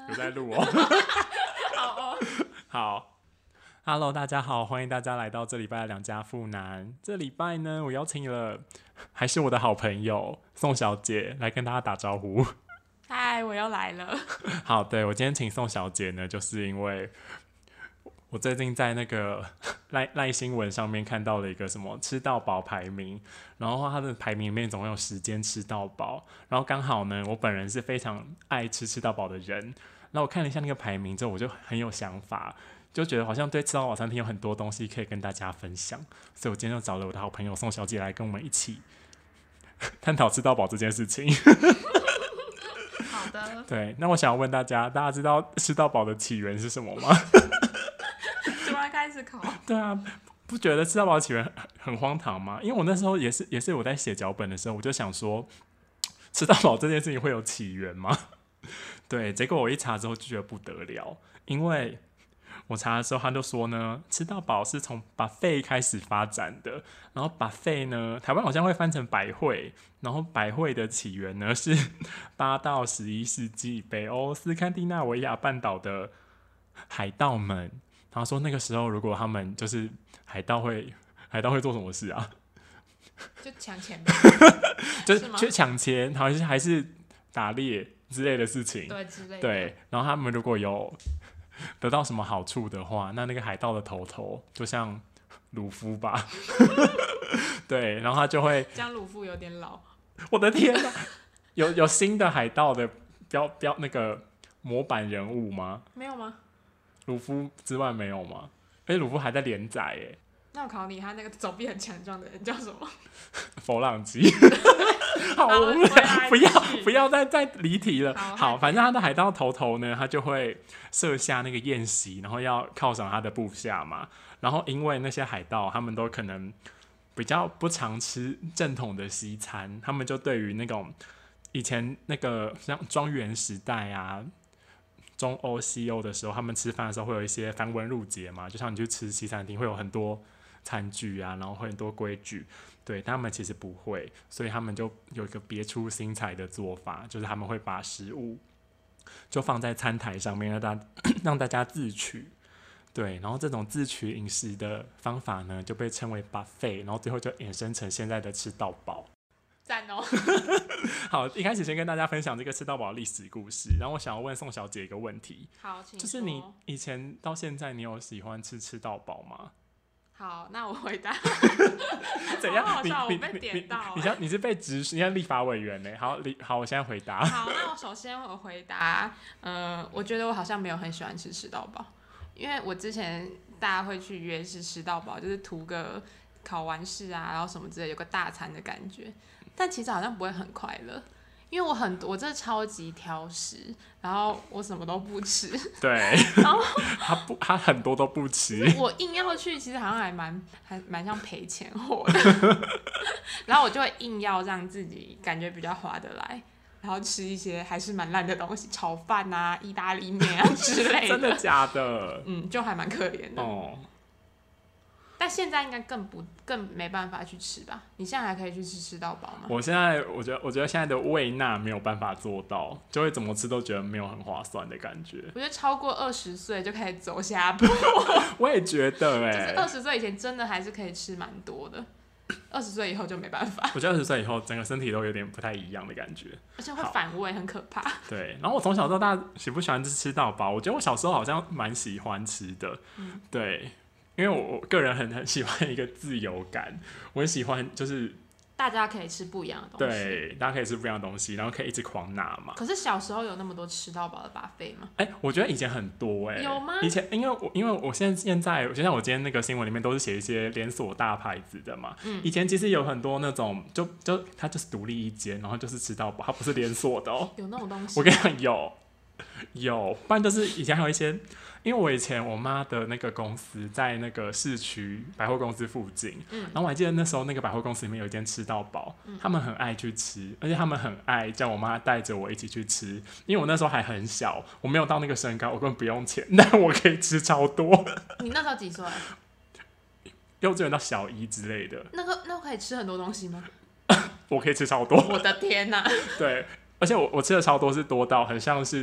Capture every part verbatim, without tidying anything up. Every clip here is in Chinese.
有在录哦。 好哦， 好 ，Hello， 大家好，欢迎大家来到这礼拜的两家富男。这礼拜呢，我邀请了还是我的好朋友宋小姐来跟大家打招呼。 嗨，我又来了。 好，对，我今天请宋小姐呢，就是因为我最近在那个赖赖新闻上面看到了一个什么吃到饱排名，然后它的排名里面总共有十间吃到饱，然后刚好呢，我本人是非常爱吃吃到饱的人，那我看了一下那个排名之后，我就很有想法，就觉得好像对吃到饱餐厅有很多东西可以跟大家分享，所以我今天就找了我的好朋友宋小姐来跟我们一起探讨吃到饱这件事情。 好的， 对，那我想要问大家，大家知道吃到饱的起源是什么吗？ 突然开始考。 对啊，不觉得吃到饱的起源 很, 很荒唐吗？因为我那时候也是也是我在写脚本的时候，我就想说，吃到饱这件事情会有起源吗？对，结果我一查之后就觉得不得了，因为我查的时候他就说呢，吃到饱是从 buffet 开始发展的，然后 buffet 呢，台湾好像会翻成百汇，然后百汇的起源呢是八到十一世纪北欧斯堪的纳维亚半岛的海盗们。他说那个时候如果他们就是海盗会海盗会做什么事啊？ 就抢钱呗。 就是去抢钱，好像是还是打猎之类的事情， 对之类的。 对，然后他们如果有得到什么好处的话，那那个海盗的头头就像鲁夫吧，对，然后他就会， 这样鲁夫有点老。 我的天哪，有有新的海盗的标标那个模板人物吗？ 没有吗？ 鲁夫之外没有吗？而且鲁夫还在连载耶。 那我考你，他那个手臂很强壮的人叫什么？ 佛朗基。好无聊，不要不要再再离题了。 好， 好，反正他的海盗头头呢，他就会设下那个宴席，然后要犒赏他的部下嘛。然后因为那些海盗，他们都可能比较不常吃正统的西餐，他们就对于那种以前那个像庄园时代啊。中欧、西欧的时候，他们吃饭的时候会有一些繁文缛节嘛，就像你去吃西餐厅会有很多餐具啊，然后会很多规矩，对，但他们其实不会，所以他们就有一个别出心裁的做法，就是他们会把食物就放在餐台上面，让大家让大家自取，对，然后这种自取饮食的方法呢，就被称为 buffet， 然后最后就衍生成现在的吃到饱。 赞哦！ 好，一开始先跟大家分享这个吃到饱历史故事，然后我想要问宋小姐一个问题。 好，请说。 就是你以前到现在，你有喜欢吃吃到饱吗？ 好，那我回答。 怎样？ 好好笑， 你我被点到、欸。 你你你是被指使，你像立法委员呢？好，好，我现在回答。 好，那我首先我回答，呃，我觉得我好像没有很喜欢吃吃到饱，因为我之前大家会去约是吃到饱，就是图个考完试啊，然后什么之类，有个大餐的感觉。但其实好像不会很快乐，因为我很我真的超级挑食，然后我什么都不吃。 对， 然后他不，他很多都不吃。 我硬要去，其实好像还蛮还蛮像赔钱货的。然后我就会硬要让自己感觉比较划得来，然后吃一些还是蛮烂的东西，炒饭啊、意大利面啊之类的。 真的假的？ 嗯，就还蛮可怜的。 哦。 但现在应该更不更没办法去吃吧？你现在还可以去吃吃到饱吗？ 我现在我觉得我觉得现在的胃纳没有办法做到，就会怎么吃都觉得没有很划算的感觉。 我觉得超过二十岁就可以走下坡。 我也觉得哎、欸， 就是二十岁以前真的还是可以吃蛮多的，二十岁以后就没办法。 我觉得二十岁以后整个身体都有点不太一样的感觉， 而且会反胃，很可怕。 对，然后我从小到大喜不喜欢吃吃到饱？我觉得我小时候好像蛮喜欢吃的，嗯、对。因为我我个人很很喜欢一个自由感，我很喜欢就是大家可以吃不一样的东西， 对，大家可以吃不一样的东西，然后可以一直狂拿嘛。 可是小时候有那么多吃到饱的 buffet 吗？ 哎、欸，我觉得以前很多哎、欸， 有吗？ 以前因为我因为我现在现在就像我今天那个新闻里面都是写一些连锁大牌子的嘛，嗯，以前其实有很多那种就就它就是独立一间，然后就是吃到饱，它不是连锁的哦、喔。 有那种东西？ 我跟你讲有有，不然就是以前还有一些。因为我以前我妈的那个公司在那个市区百货公司附近，嗯，然后我还记得那时候那个百货公司里面有一间吃到饱，嗯，他们很爱去吃，而且他们很爱叫我妈带着我一起去吃，因为我那时候还很小，我没有到那个身高，我根本不用钱，但我可以吃超多。 你那时候几岁？ 幼稚园到小一之类的。 那个那我可以吃很多东西吗？ 我可以吃超多。 我的天哪！ 对，而且我我吃的超多是多到很像是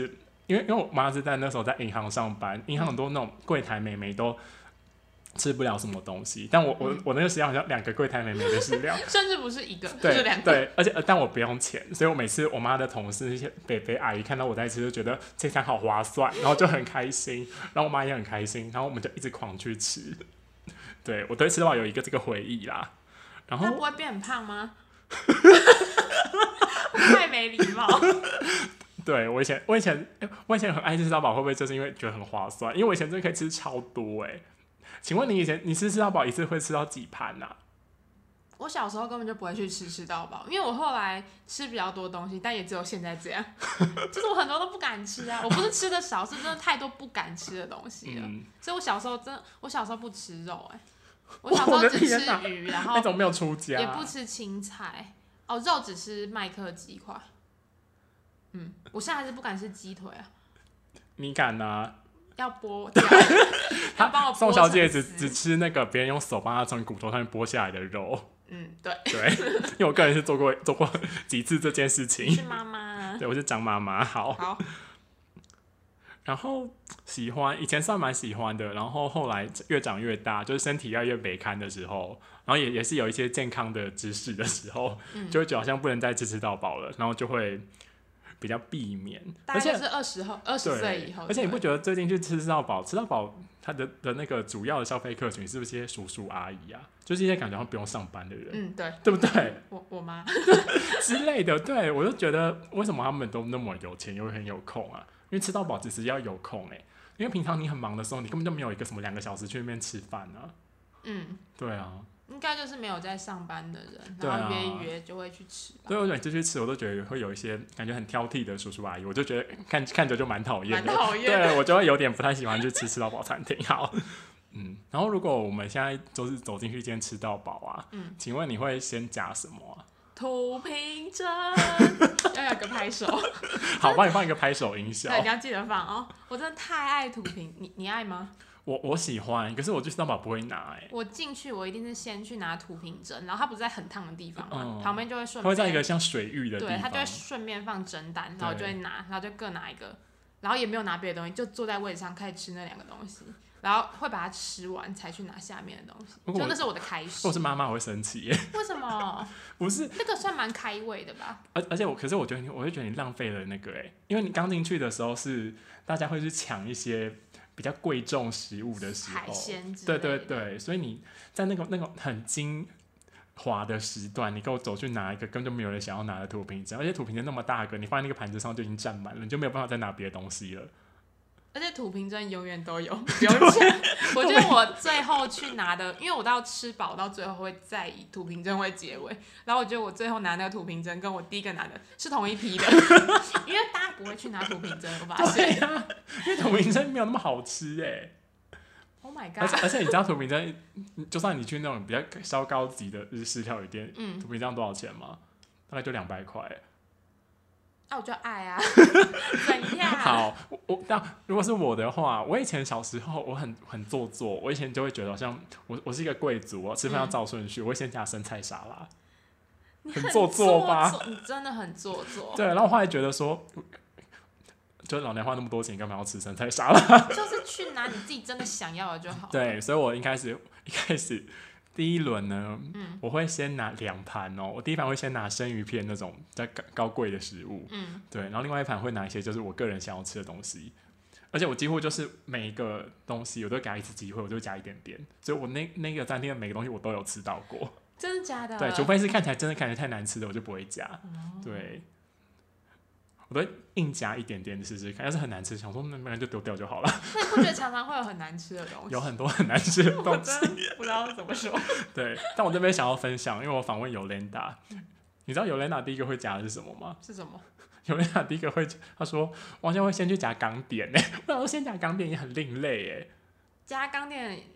因为因为我妈是在那时候在银行上班，银行很多那种柜台妹妹都吃不了什么东西，但我我、嗯、我那个时间好像两个柜台妹妹的饲料， 甚至不是一个， 对， 是两个。 对，而且但我不用钱，所以我每次我妈的同事那些北北阿姨看到我在吃，就觉得这餐好划算，然后就很开心，然后我妈也很开心，然后我们就一直狂去吃。对，我对吃到饱有一个这个回忆啦。然后那不会变很胖吗？太没礼貌。 对，我以前我以前我以前很爱吃吃到饱，会不会就是因为觉得很划算？因为我以前真的可以吃超多哎、欸。请问你以前你吃吃到饱一次会吃到几盘啊？ 我小时候根本就不会去吃吃到饱，因为我后来吃比较多东西，但也只有现在这样。就是我很多都不敢吃啊，我不是吃的少，是真的太多不敢吃的东西了。嗯、所以我小时候真的，我小时候不吃肉哎、欸，我小时候只吃鱼，然后那种没有出家， 也不吃青菜。哦，肉只吃麦克鸡块。嗯，我现在还是不敢吃鸡腿啊。 你敢啊？ 要剥掉，要帮我剥。 宋小姐只只吃那个别人用手帮她从骨头上面剥下来的肉。 嗯，对。 对，因为我个人是做过做过几次这件事情。 你是妈妈。 对，我是张妈妈。好。 好。 然后喜欢，以前算蛮喜欢的，然后后来越长越大，就是身体越来越北堪的时候，然后也也是有一些健康的知识的时候，嗯、就会觉得好像不能再吃吃到饱了，然后就会比较避免。 大概就是二十后、二十岁以后。 而且你不觉得最近去吃吃到饱，吃到饱它的的那个主要的消费客群是不是一些叔叔阿姨啊？就是一些感觉好像不用上班的人， 嗯，对， 对不对？ 我我妈之类的，对我就觉得为什么他们都那么有钱又很有空啊？因为吃到饱只是要有空哎、欸，因为平常你很忙的时候，你根本就没有一个什么两个小时去那边吃饭啊。嗯，对啊， 应该就是没有在上班的人，然后约一约就会去吃。 对，我每次去吃，我都觉得会有一些感觉很挑剔的叔叔阿姨，我就觉得看看着就蛮讨厌的， 蛮讨厌。 对我就会有点不太喜欢去吃吃到饱餐厅。好，嗯，然后如果我们现在就是走进去一间吃到饱啊，嗯，请问你会先夹什么啊？ 土瓶蒸，要有个拍手。 好，帮你放一个拍手音效。 对，你要记得放哦。我真的太爱土瓶，你你爱吗？ 我我喜欢，可是我去吃到饱不会拿哎、欸。 我进去，我一定是先去拿土瓶蒸，然后它不是在很烫的地方嘛，嗯、旁边就会顺便。 它会在一个像水域的地方。 对，它就会顺便放蒸蛋，然后我就会拿，然后就各拿一个，然后也没有拿别的东西，就坐在位置上开始吃那两个东西。然后会把它吃完才去拿下面的东西，就那是我的开始。 如果是妈妈，我会生气耶。 为什么？ 不是那个算蛮开胃的吧？ 而而且我，可是我觉得你，我会觉得你浪费了那个哎，因为你刚进去的时候是大家会去抢一些比较贵重食物的时候， 海鲜之类的。 对对对，所以你在那个那个很精华的时段，你给我走去拿一个根本就没有人想要拿的土瓶蒸，而且土瓶蒸那么大个，你放在那个盘子上就已经占满了，你就没有办法再拿别的东西了。 而且土瓶蒸永远都有，不用钱。我觉得我最后去拿的，因为我到吃饱到最后会再以土瓶蒸为结尾，然后我觉得我最后拿那个土瓶蒸跟我第一个拿的是同一批的，因为大家不会去拿土瓶蒸，我发现。 对啊，因为土瓶蒸没有那么好吃哎。 Oh my god！ 而且而且你知道土瓶蒸，就算你去那种比较稍高级的日式料理店，嗯，土瓶蒸多少钱吗？大概就两百块。 啊，我就爱啊，怎样？ 好，我但如果是我的话，我以前小时候我很很做作，我以前就会觉得好像我我是一个贵族，我吃饭要照顺序，嗯、我会先加生菜沙拉， 很做作吧？ 你真的很做作。 对，然后我后来觉得说，就老娘花那么多钱，干嘛要吃生菜沙拉？ 就是去拿你自己真的想要的就好。 对，所以我一开始一开始。第一轮呢、嗯，我会先拿两盘哦。我第一盘会先拿生鱼片那种比较高贵的食物，嗯，对。然后另外一盘会拿一些就是我个人想要吃的东西，而且我几乎就是每一个东西我都给他一次机会，我就加一点点。所以我那那个餐厅的每个东西我都有吃到过。 真的假的？ 对，除非是看起来真的感觉太难吃的，我就不会加。哦、对，我都会硬加一点点试试看。要是很难吃，想说那不然就丢掉就好了。 那你不觉得常常会有很难吃的东西？ 有很多很难吃的东西， 不知道怎么说。 对，但我这边想要分享，因为我访问Yolanda，、嗯、你知道Yolanda第一个会夹的是什么吗？ 是什么 ？Yolanda第一个会，他说我好像会先去夹港点诶，我想说先夹港点也很另类诶。 夹港点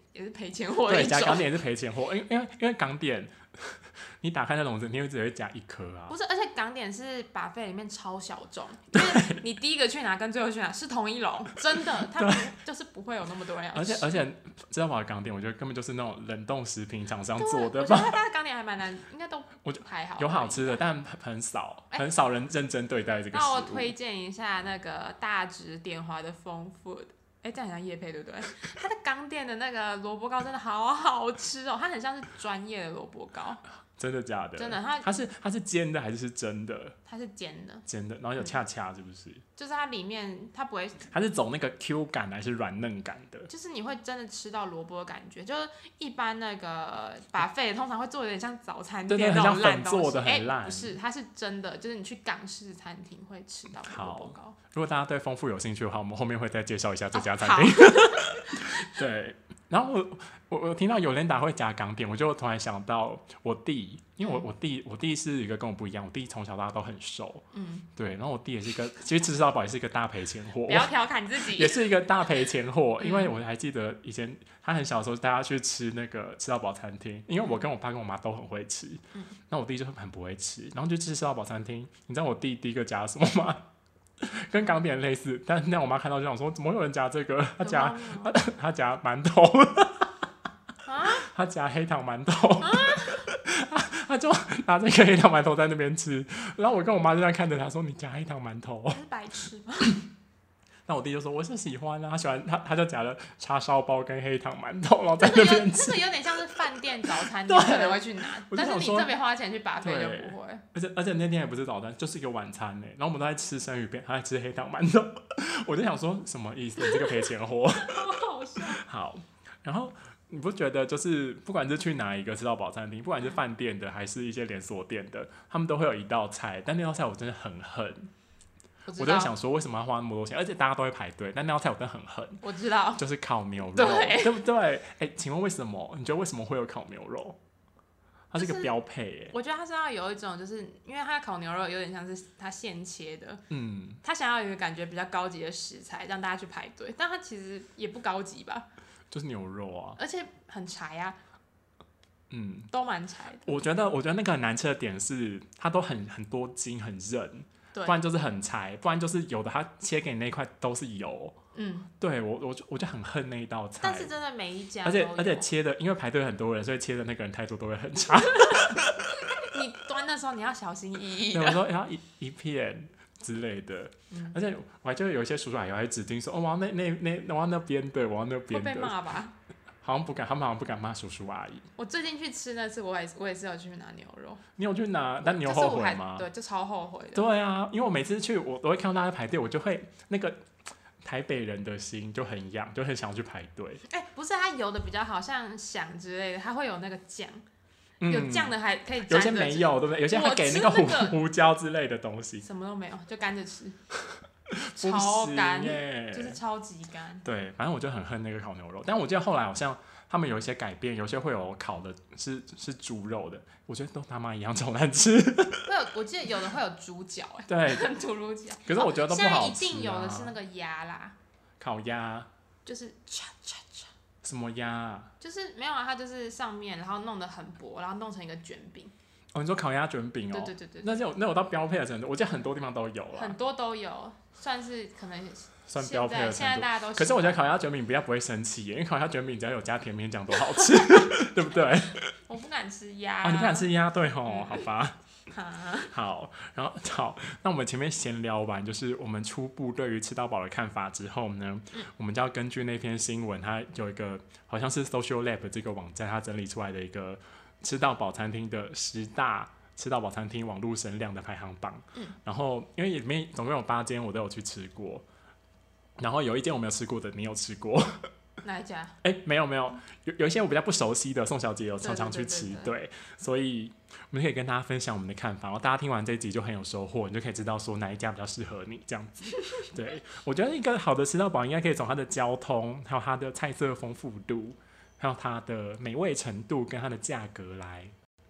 也是赔钱货的对， 一种。 夹港点也是赔钱货，因为因为因为港点，你打开那笼子，你会只会夹一颗啊。 不是，而且港点是buffet里面超小众，就是你第一个去拿跟最后去拿是同一笼，真的，它不就是不会有那么多人要吃。 而且而且，知道吧？港点我觉得根本就是那种冷冻食品厂商做的我觉得吧。 它的港点还蛮难，应该都我觉还好。 有好吃的，但很少， 欸很少人认真对待这个食物。 那我推荐一下那个大直点华的丰 food。哎、欸，这样很像业配对不对？它的港点的那个萝卜糕真的好好吃哦，它很像是专业的萝卜糕。 真的假的？ 真的，它它是它是煎的还是是蒸的？ 它是煎的， 煎的，然后有恰恰是不是？嗯、 就是它里面它不会， 它是走那个 Q 感还是软嫩感的？ 就是你会真的吃到萝卜的感觉，就是一般那个buffet通常会做有点像早餐店那种烂东西， 做的很烂、 欸。不是，它是真的，就是你去港式餐厅会吃到萝卜糕。 如果大家对丰富有兴趣的话，我们后面会再介绍一下这家餐厅。 哦、 对。然后我我我听到有人打会夹港点，我就突然想到我弟，因为我我弟我弟是一个跟我不一样，我弟从小到大都很瘦，嗯，对，然后我弟也是一个，其实吃到饱也是一个大赔钱货， 不要调侃自己， 也是一个大赔钱货，因为我还记得以前他很小的时候带他去吃那个吃到饱餐厅，因为我跟我爸跟我妈都很会吃，嗯，那我弟就很不会吃，然后就吃吃到饱餐厅，你知道我弟第一个夹什么吗？跟港点类似，但那我妈看到就想说，怎么有人夹这个？他夹他他夹馒头，啊、他夹黑糖馒头，啊、他就拿这个黑糖馒头在那边吃，然后我跟我妈就在看着他说：“你夹黑糖馒头？” 是白痴吗？ 那我弟就说：“我是喜欢啊，他喜欢他，他就夹了叉烧包跟黑糖馒头，然后在那边吃。” 这个有点像是饭店早餐，你可能会去拿，但是你特别花钱去buffet就不会。 而且而且那天也不是早餐，就是一个晚餐呢。然后我们都在吃生鱼片，他在吃黑糖馒头，我就想说什么意思？你这个赔钱货。 好好笑。 好，然后你不觉得就是不管是去哪一个吃到饱餐厅，不管是饭店的还是一些连锁店的，他们都会有一道菜，但那道菜我真的很恨。我, 我就在想说，为什么要花那么多钱？而且大家都会排队，但那道菜我真的很恨。 我知道， 就是烤牛肉， 对， 对不对？哎、欸，请问为什么？你觉得为什么会有烤牛肉？它是一个标配、欸， 我觉得它是要有一种，就是因为它烤牛肉有点像是它现切的， 嗯， 它想要有一个感觉比较高级的食材，让大家去排队，但它其实也不高级吧？ 就是牛肉啊， 而且很柴啊。 嗯， 都蛮柴的。 我觉得，我觉得那个很难吃的点是，它都很很多筋，很韧，不然就是很柴，不然就是有的它切给你那一块都是油。嗯，对我我就我就很恨那一道菜。 但是真的每一家而且而且切的，因为排队很多人，所以切的那个人态度都会很差。 你端的时候你要小心翼翼的。 对，我说要一一片之类的。嗯、而且我还觉得有一些叔叔阿姨还指定说，哦，我要那那那我要那边的，我要那边的。 会被骂吧？ 好像不敢，他们好像不敢骂叔叔阿姨。 我最近去吃那次，我也我也是有去拿牛肉。 你有去拿？但你有后悔吗？ 对，就超后悔的。 对啊，因为我每次去，我都会看到大家排队，我就会那个台北人的心就很痒，就很想要去排队。 哎、欸，不是，它油的比较好像响之类的，它会有那个酱。有酱的还可以沾着吃， 有些没有，对不对？有些还给那个胡、那個、胡椒之类的东西， 什么都没有，就干着吃，超干，就是超级干。 对，反正我就很恨那个烤牛肉，但我记得后来好像他们有一些改变，有些会有烤的是是猪肉的，我觉得都他妈一样超难吃。 会有，我记得有的会有猪脚，哎， 对， 猪肉脚。 可是我觉得都不好吃、啊。 现在一定有的是那个鸭啦， 烤鸭， 就是嚓嚓嚓。 什么鸭、啊？ 就是没有啊，它就是上面，然后弄得很薄，然后弄成一个卷饼。 哦，你说烤鸭卷饼哦？ 对对对 对, 對。 那有那有到标配的程度，我记得很多地方都有了。 很多都有，算是可能算标配的程度。 现在大家都。 可是我觉得烤鸭卷饼比较不会生气耶，因为烤鸭卷饼只要有加甜面酱多好吃，对不对？ 我不敢吃鸭。 哦，你不敢吃鸭？对吼，好吧。好，然后好，那我们前面闲聊完，就是我们初步对于吃到饱的看法之后呢，嗯、我们就要根据那篇新闻，它有一个好像是 Social Lab 这个网站，它整理出来的一个吃到饱餐厅的十大吃到饱餐厅网络声量的排行榜。嗯、然后因为里面总共有八间，我都有去吃过，然后有一间我没有吃过的，你有吃过？ 哪一家？ 哎、欸，没有没有，有有一些我比较不熟悉的，宋小姐有常常去吃， 对, 對, 對, 對, 對，所以我们可以跟大家分享我们的看法，然后大家听完这一集就很有收获，你就可以知道说哪一家比较适合你这样子。对，我觉得一个好的吃到饱应该可以从它的交通，还有它的菜色丰富度，还有它的美味程度跟它的价格来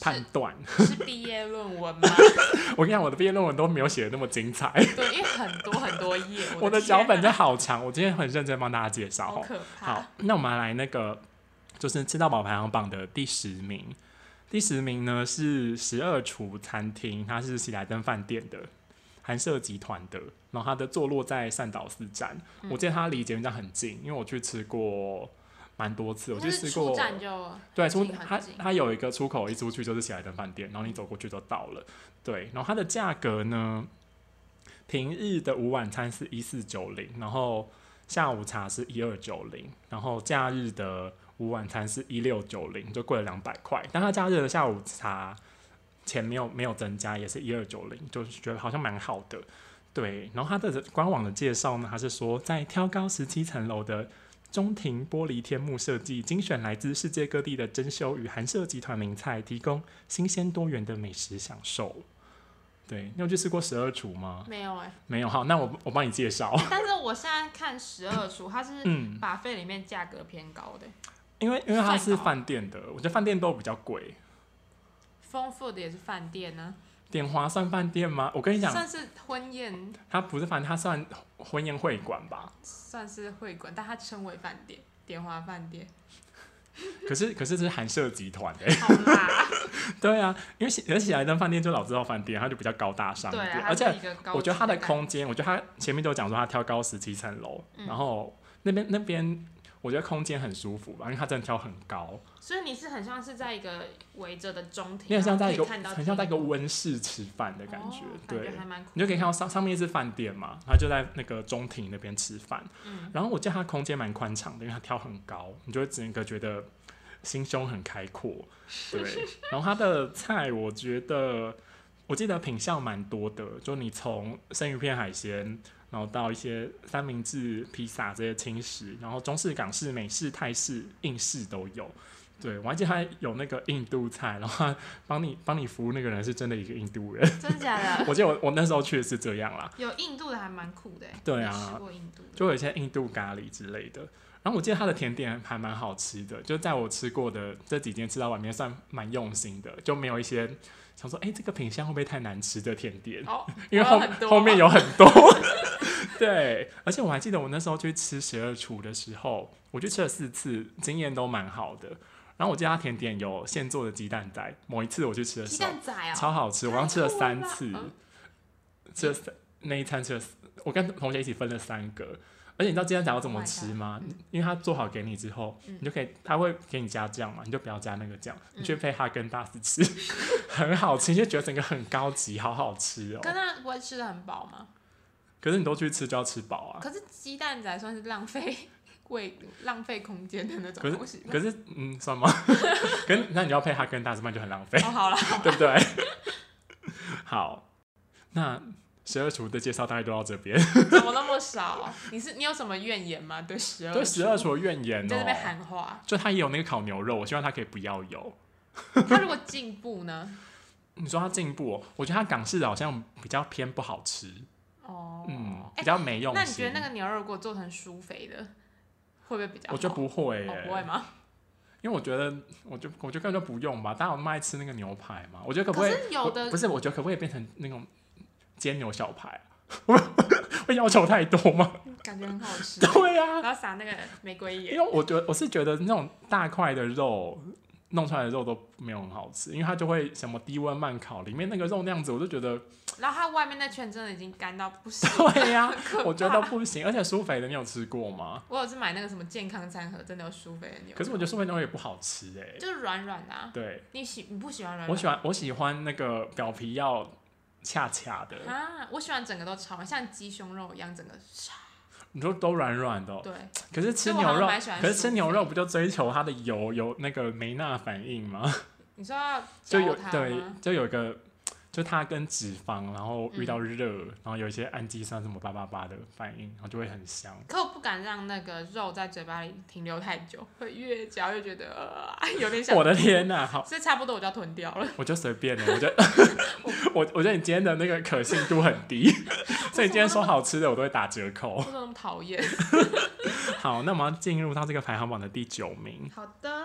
判断。 是毕业论文吗？ 我跟你讲，我的毕业论文都没有写的那么精彩。 对，因为很多很多页， 我的脚本真的好长。我今天很认真帮大家介绍。 好可怕。 好，那我们来那个就是吃到饱排行榜的第十名。第十名呢是十二厨餐厅，它是喜来登饭店的。韩舍集团的，然后它的坐落在善导寺站，嗯、我记得它离捷运站很近，因为我去吃过蛮多次，我去吃过。 出站就对，出它它有一个出口，一出去就是喜来登饭店，然后你走过去就到了。对，然后它的价格呢，平日的午晚餐是一四九零，然后下午茶是一二九零，然后假日的午晚餐是一六九零，就贵了两百块。但它假日的下午茶钱没有没有增加，也是一二九零，就是觉得好像蛮好的。对，然后它的官网的介绍呢，它是说在挑高十七层楼的中庭玻璃天幕设计，精选来自世界各地的珍馐与韩舍集团名菜，提供新鲜多元的美食享受。对，你有去吃过十二厨吗？ 没有哎、欸， 没有。好，那我我帮你介绍。 但是我现在看十二厨，它是把费里面价格偏高的、欸嗯， 因为因为它是饭店的，我觉得饭店都比较贵。 丰富的也是饭店呢、啊， 典华算饭店吗？我跟你讲， 算是婚宴， 它不是饭店，它算婚宴会馆吧？ 算是会馆，但它称为饭店，典华饭店。 可是可是这是韩舍集团的、欸， 好啦， 对啊，因为而喜来登饭店就老字号饭店，它就比较高大上一点， 对啊、 而且我觉得它的的空间，我觉得它前面都讲说它挑高十七层楼，然后那边那边。我觉得空间很舒服吧，因为它真的挑很高， 所以你是很像是在一个围着的中庭， 你很像在一个很像在一个温室吃饭的感觉， 哦、 对， 感觉还蛮酷的， 你就可以看到上上面是饭店嘛，它就在那个中庭那边吃饭、嗯，然后我记得它空间蛮宽敞的，因为它挑很高，你就会整个觉得心胸很开阔，对，然后它的菜我觉得我记得品项蛮多的，就你从生鱼片、海鲜。然后到一些三明治、披萨这些轻食，然后中式、港式、美式、泰式、印式都有。对，我还记得他有那个印度菜，然后帮你帮你服务那个人是真的一个印度人， 真的假的？ 我记得我我那时候去的是这样啦。 有印度的还蛮酷的， 对啊，就有一些印度咖喱之类的。然后我记得他的甜点还蛮好吃的，就在我吃过的这几间吃到外面算蛮用心的，就没有一些想说，哎、欸，这个品相会不会太难吃的甜点？ 哦， 因为 后, 后面有很多。对，而且我还记得我那时候去吃十二厨的时候，我去吃了四次，经验都蛮好的。然后我记得他甜点有现做的鸡蛋仔，某一次我去吃的时候， 鸡蛋仔哦， 超好吃，我刚吃了三次，嗯、吃了三那一餐吃了，我跟同学一起分了三个。而且你知道鸡蛋仔要怎么吃吗？ Oh 因为他做好给你之后，嗯、你就可以，他会给你加酱嘛，你就不要加那个酱，你去配哈根达斯吃，嗯、很好吃，你就觉得整个很高级，好好吃哦。 可是那不会吃得很饱吗？ 可是你都去吃就要吃饱啊。 可是鸡蛋仔算是浪费胃、浪费空间的那种东西。 可是，可是嗯，算吗？可是那你要配哈根达斯，那就很浪费。 哦，好了， 对不对？好，那十二厨的介绍大概都到这边。 怎么那么少？你是你有什么怨言吗？对十二？ 对十二厨的怨言哦。 你在这边喊话。 就他也有那个烤牛肉，我希望他可以不要有。 他如果进步呢？ 你说他进步、哦，我觉得他港式的好像比较偏不好吃。 哦， 嗯，比较没用心、欸。 那你觉得那个牛肉如果做成酥肥的，会不会比较好？ 我觉得不会、欸哦，不会吗？ 因为我觉得，我就我觉得根本就不用吧，大家有那么爱吃那个牛排嘛？我觉得可不可以？ 可是有的不是，我觉得可不可以变成那种煎牛小排？会要求太多吗？ 感觉很好吃。 对啊， 然后撒那个玫瑰盐。 因为我觉得我是觉得那种大块的肉。弄出来的肉都没有很好吃，因为它就会什么低温慢烤，里面那个肉那样子，我就觉得。 然后它外面那圈真的已经干到不行。 对呀、啊，我觉得不行，而且酥肥的你有吃过吗？ 我有次买那个什么健康餐盒，真的有酥肥的牛肉。 可是我觉得酥肥牛肉也不好吃哎、欸， 就是软软的、啊。 对。 你喜你不喜欢软软？ 我喜欢我喜欢那个表皮要恰恰的。 啊，我喜欢整个都超，像鸡胸肉一样整个超。 你说都软软的、喔， 对。 可是吃牛肉，可是吃牛肉不就追求它的油有那个梅纳反应吗？ 你说要就有对，就有一个，就它跟脂肪，然后遇到热、嗯，然后有一些氨基酸什么叭叭叭的反应，然后就会很香。 可我不敢让那个肉在嘴巴里停留太久，会越嚼越觉得、呃、有点想。 我的天哪、啊，好， 所以差不多我就要吞掉了。 我就随便了，我觉得我我觉得你今天的那个可信度很低，所以你今天说好吃的我都会打折扣。 为什么那么讨厌？ 好，那我们要进入到这个排行榜的第九名。 好的。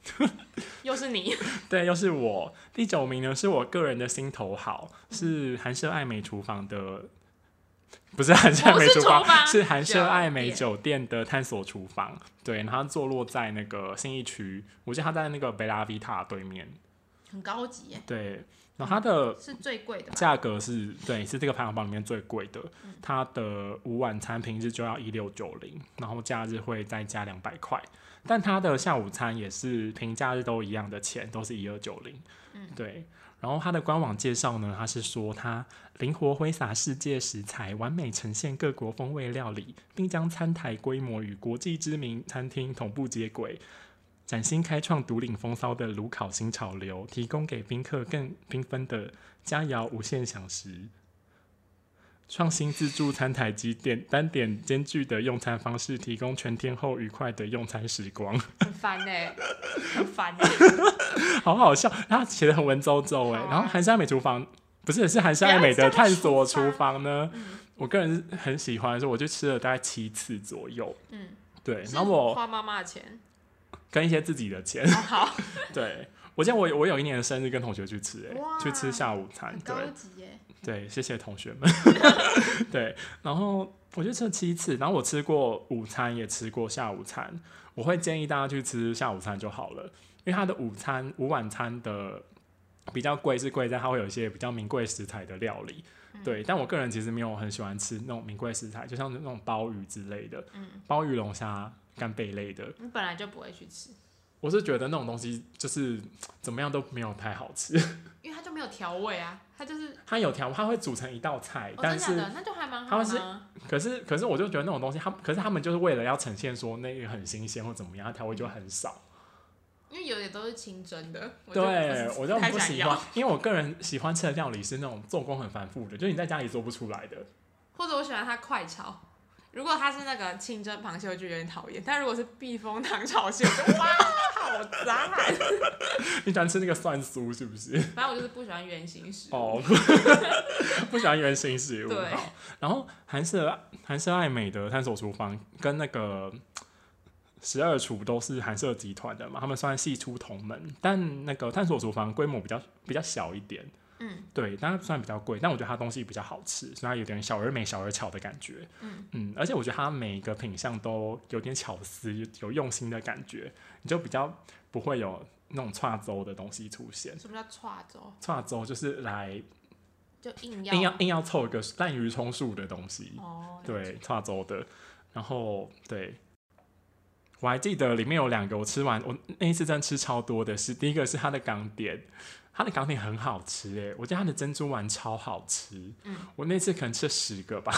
又是你。 对，又是我。第九名呢是我个人的心头好，是韩舍爱美厨房的。不是韩舍爱美厨房，是韩舍爱美酒店的探索厨房。对，然后它坐落在那个信义区，我记得它在那个贝拉维塔对面， 很高级耶。 对，然后它的是最贵的价格是，对，是这个排行榜里面最贵的。嗯、它的午晚餐平日就要一六九零，然后假日会再加两百块，但它的下午餐也是平假日都一样的钱，都是一二九零。对。然后它的官网介绍呢，它是说它灵活挥洒世界食材，完美呈现各国风味料理，并将餐台规模与国际知名餐厅同步接轨，崭新开创独领风骚的炉烤新潮流，提供给宾客更缤纷的佳肴无限享食。创新自助餐台及点单点兼具的用餐方式，提供全天候愉快的用餐时光。 很烦哎、欸，很烦哎、 欸，好好笑，他写的很文绉绉哎。然后韩舍爱美厨房不是是韩舍爱美的探索厨房呢，嗯、我个人很喜欢，所以我就吃了大概七次左右。嗯，对，然后我花妈妈的钱， 跟一些自己的钱。 哦、好， 对。我记得我我有一年的生日跟同学去吃、欸，去吃下午餐， 很高级耶。 对，谢谢同学们。对，然后我就吃了七次，然后我吃过午餐，也吃过下午餐。我会建议大家去吃下午餐就好了，因为它的午餐、午晚餐的比较贵，是贵在它会有一些比较名贵食材的料理。嗯、对，但我个人其实没有很喜欢吃那种名贵食材，就像那种鲍鱼之类的，嗯、鲍鱼、龙虾、干贝类的。 你本来就不会去吃。 我是觉得那种东西就是怎么样都没有太好吃， 因为它就没有调味啊，它就是它有调，它会煮成一道菜， 哦、 但是真的那就还蛮好的。 是，可是可是我就觉得那种东西，他可是他们就是为了要呈现说那个很新鲜或怎么样，它调味就很少。 因为有的都是清蒸的， 对，我就不喜欢，因为我个人喜欢吃的料理是那种做工很繁复的，就是你在家里做不出来的。 或者我喜欢它快炒。如果它是那个清蒸螃蟹，我就有点讨厌；但如果是避风塘炒蟹，我就哇，好赞！ 你喜欢吃那个蒜酥是不是？ 反正我就是不喜欢原型食物。 哦，不喜欢原型食物。 对。 然后韩舍韩舍爱美的探索厨房跟那个十二厨都是韩舍集团的嘛，他们算系出同门，但那个探索厨房规模比较比较小一点。嗯，对，但它虽然比较贵，但我觉得它东西比较好吃，所以它有点小而美、小而巧的感觉。嗯嗯，而且我觉得它每一个品项都有点巧思，有用心的感觉，你就比较不会有那种串粥的东西出现。 什么叫串粥？ 串粥就是来就硬要硬要硬要凑一个滥竽充数的东西。 哦， 对，串粥的。然后对，我还记得里面有两个，我吃完我那一次真的吃超多的是，第一个是它的港点。它的港点很好吃哎，我觉得它的珍珠丸超好吃，嗯、我那次可能吃了十个吧。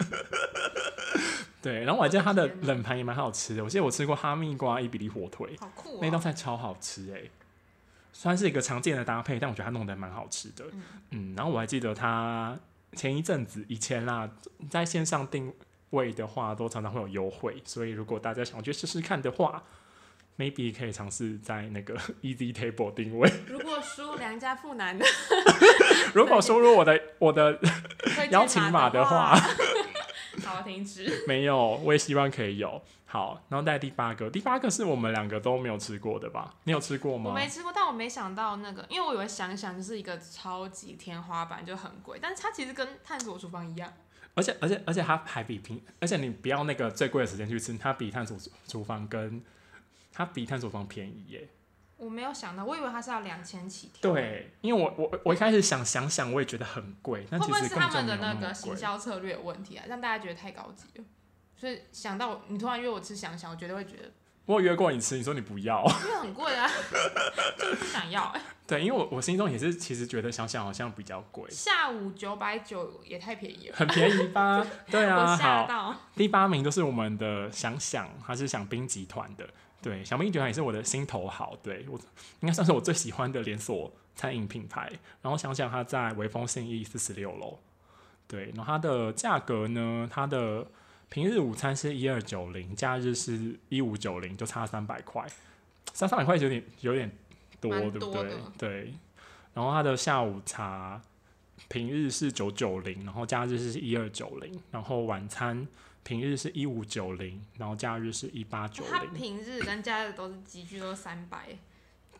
对，然后我还记得它的冷盘也蛮好吃的，我记得我吃过哈密瓜伊比利火腿， 好酷、哦、 那道菜超好吃哎，虽然是一个常见的搭配，但我觉得它弄得蛮好吃的。嗯, 嗯，然后我还记得它前一阵子以前啦，在线上定位的话，都常常会有优惠，所以如果大家想去试试看的话。maybe 可以尝试在那个 Easy Table 定位。 如果输良家富男的， 如果输入我的我的邀请码的话， 好，停止。 没有，我也希望可以有。好，然后再第八个，第八个是我们两个都没有吃过的吧？你有吃过吗？ 我没吃过，但我没想到那个，因为我以为想想就是一个超级天花板，就很贵，但是它其实跟探索厨房一样。 而且而且而且它还比平，而且你不要那个最贵的时间去吃，它比探索厨房跟它比探索房便宜耶！ 我没有想到，我以为它是要两千起跳。 对，因为我我我一开始想想想，我也觉得很贵，但其实会不会是他们的那个行销策略有问题啊，让大家觉得太高级了？所以想到你突然约我吃想想，我绝对会觉得。 我有约过你吃，你说你不要， 因为很贵啊，就是不想要。 对，因为我我心中也是，其实觉得想想好像比较贵。 下午九百九也太便宜了， 很便宜吧？对啊， 我吓到。 好，第八名就是我们的想想，他是想冰集团的。对，小冰集团也是我的心头好，对我应该算是我最喜欢的连锁餐饮品牌。然后想想它在微风信义四十六楼，对，然后它的价格呢，它的平日午餐是一二九零，假日是一五九零，就差三百块，差三百块有点有点多， 多对不对？对。然后它的下午茶平日是九九零，然后假日是一二九零，然后晚餐。平日是一五九零，然后假日是一八九零。 它平日跟假日都是集聚都是三百，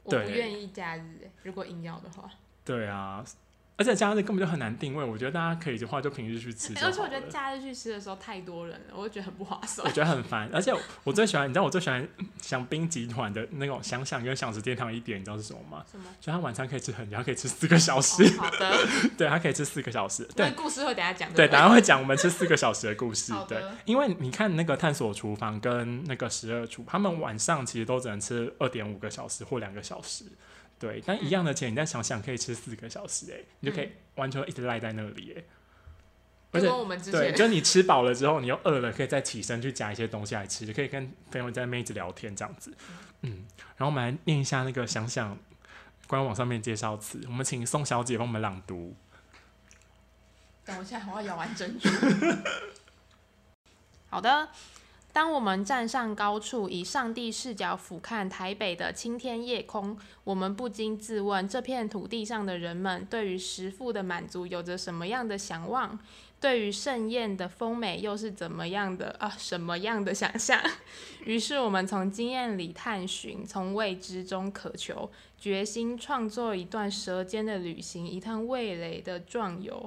我不愿意假日、欸，如果硬要的话。 对啊。而且假日根本就很难定位，我觉得大家可以的话就平日去吃就好了。 而且我觉得假日去吃的时候太多人了，我就觉得很不划算。 我觉得很烦，而且我最喜欢，你知道我最喜欢享宾集团的那种想想跟享食天堂一点，你知道是什么吗？ 什么？ 就他晚餐可以吃很久，他可以吃四个小时。 哦、好的。 对，他可以吃四个小时。对， 故事会等一下讲。 对，等一下会讲我们吃四个小时的故事。 好的。 对，因为你看那个探索厨房跟那个十二厨，他们晚上其实都只能吃二点五个小时或两个小时。对，但一样的钱，你再想想，可以吃四个小时、欸，哎，你就可以完全一直赖在那里、欸，哎、 嗯。而且我们之前对，就你吃饱了之后，你又饿了，可以再起身去夹一些东西来吃，就可以跟朋友在那边一直聊天这样子。嗯，然后我们来念一下那个想想官网上面介绍词，我们请宋小姐帮我们朗读。 等我一下，我要咬完珍珠。好的。当我们站上高处，以上帝视角俯瞰台北的青天夜空，我们不禁自问，这片土地上的人们对于食富的满足有着什么样的向往？对于盛宴的丰美又是怎么样的啊？什么样的想象？于是我们从经验里探寻，从未知中渴求，决心创作一段舌尖的旅行，一趟味蕾的壮游。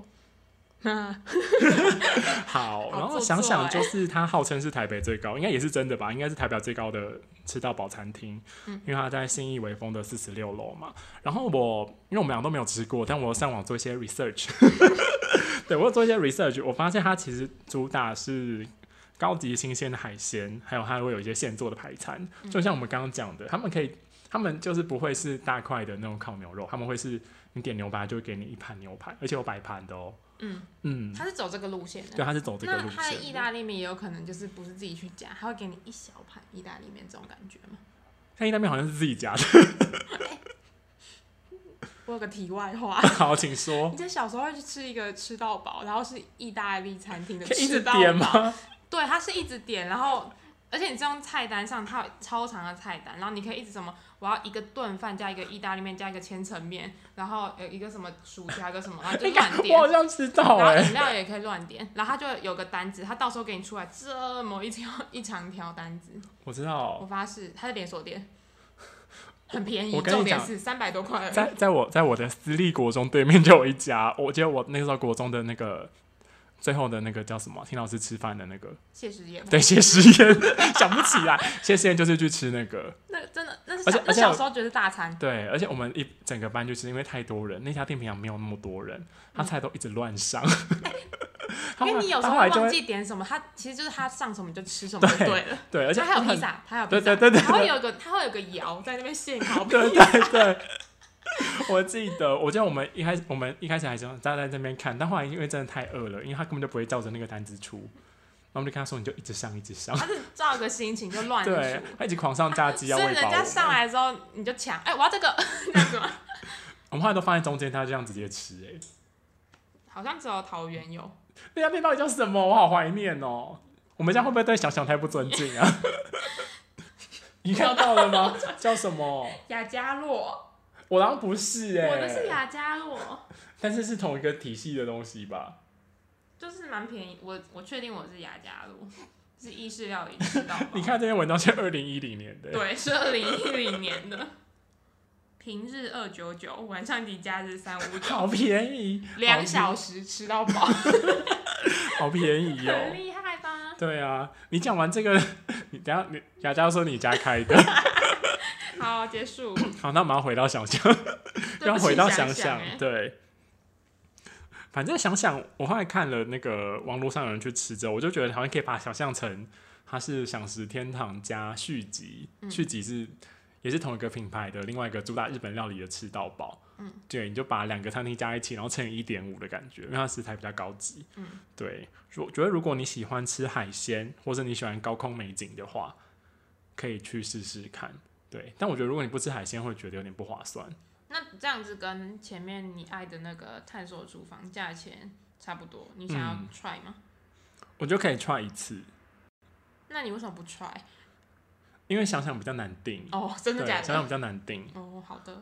好，然后想想就是它号称是台北最高，应该也是真的吧？应该是台北最高的吃到饱餐厅、嗯，因为它在信义微风的四十六楼嘛。然后我因为我们俩都没有吃过，但我上网做一些 research， 对我有做一些 research， 我发现它其实主打是高级新鲜的海鲜，还有它会有一些现做的排餐，就像我们刚刚讲的，他们可以，他们就是不会是大块的那种烤牛肉，他们会是你点牛排就会给你一盘牛排，而且有摆盘的哦。嗯嗯， 他是走这个路线的。 对，他是走这个路线的。 那他的意大利面也有可能就是不是自己去夹，他会给你一小盘意大利面这种感觉吗？ 他意大利面好像是自己夹的。 欸、我有个题外话。 好，请说。 你在小时候会去吃一个吃到饱，然后是意大利餐厅的吃到饱，可以一直点吗？ 对，它是一直点，然后而且你这种菜单上它有超长的菜单，然后你可以一直什么，我要一个炖饭加一个意大利面加一个千层面，然后有一个什么薯条一个什么，然后就乱点。 我好像知道哎、欸。 然后饮料也可以乱点，然后它就有个单子，它到时候给你出来这么一条一长条单子。 我知道。 我发誓，它是连锁店，很便宜， 我跟你重点是三百多块。 在在我在我的私立国中对面就有一家，我记得我那个时候国中的那个。最后的那个叫什么？听老师吃饭的那个谢师宴， 对，谢师宴想不起来，谢师宴就是去吃那个， 那真的那是小那小时候觉得大餐， 对，而且我们一整个班就是因为太多人，那家店平常没有那么多人，他菜都一直乱上， 欸、因为你有时候会忘记点什么，他其实就是他上什么就吃什么就对了， 对，而且他还有披萨，他还有披萨， 对对对对， 他会有个他会有个窑在那边现烤披萨， 对对对。我记得，我记得我们一开始，我们一开始还想大家在那边看，但后来因为真的太饿了，因为他根本就不会照着那个单子出，然后我们就跟他说，你就一直上，一直上。 他是照个心情就乱出， 对，他一直狂上炸鸡要喂饱我们。 所以人家上来之后你就抢，哎、欸，我要这个，这样子吗？ 我们后来都放在中间，他就这样直接吃、欸，哎， 好像只有桃园有。 那家店到底叫什么？我好怀念哦。我们家会不会对小小太不尊敬啊？你看到了吗？叫什么？ 雅加洛。 我好像不是哎、欸， 我的是雅加洛， 但是是同一个体系的东西吧？ 就是蛮便宜，我我确定我是雅加洛，是意式料理吃到饱。 你看这篇文章是二零一零年的、欸， 对，是二零一零年的。平日二九九，晚上及假日三五九， 好便宜， 两小时吃到饱， 好便宜哦， 很厉害吧？ 对啊，你讲完这个，你等一下你雅加说你家开的。 好，结束。 好，那我们要回到想象，要回到想想， 欸、 对。反正想想，我后来看了那个网络上有人去吃之后，我就觉得好像可以把它想象成它是享食天堂加续集，嗯、续集是也是同一个品牌的另外一个主打日本料理的吃到饱。嗯，对，你就把两个餐厅加一起，然后乘以一点五的感觉，因为它食材比较高级。嗯，对，我觉得如果你喜欢吃海鲜，或者你喜欢高空美景的话，可以去试试看。对，但我觉得如果你不吃海鲜，会觉得有点不划算。 那这样子跟前面你爱的那个探索厨房价钱差不多，你想要 try 吗？嗯、 我觉得可以 try 一次。 那你为什么不 try？ 因为想想比较难定。 哦，真的假的？ 想想比较难定。 哦，好的。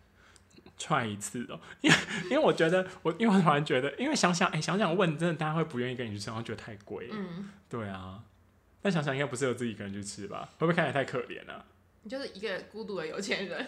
try 一次哦，因为因为我觉得我因为我突然觉得，因为想想哎、欸、想想问，真的大家会不愿意跟你去吃，然后觉得太贵。嗯，对啊。但想想应该不适合自己一个人去吃吧？会不会看起来太可怜啊？ 你就是一个孤独的有钱人。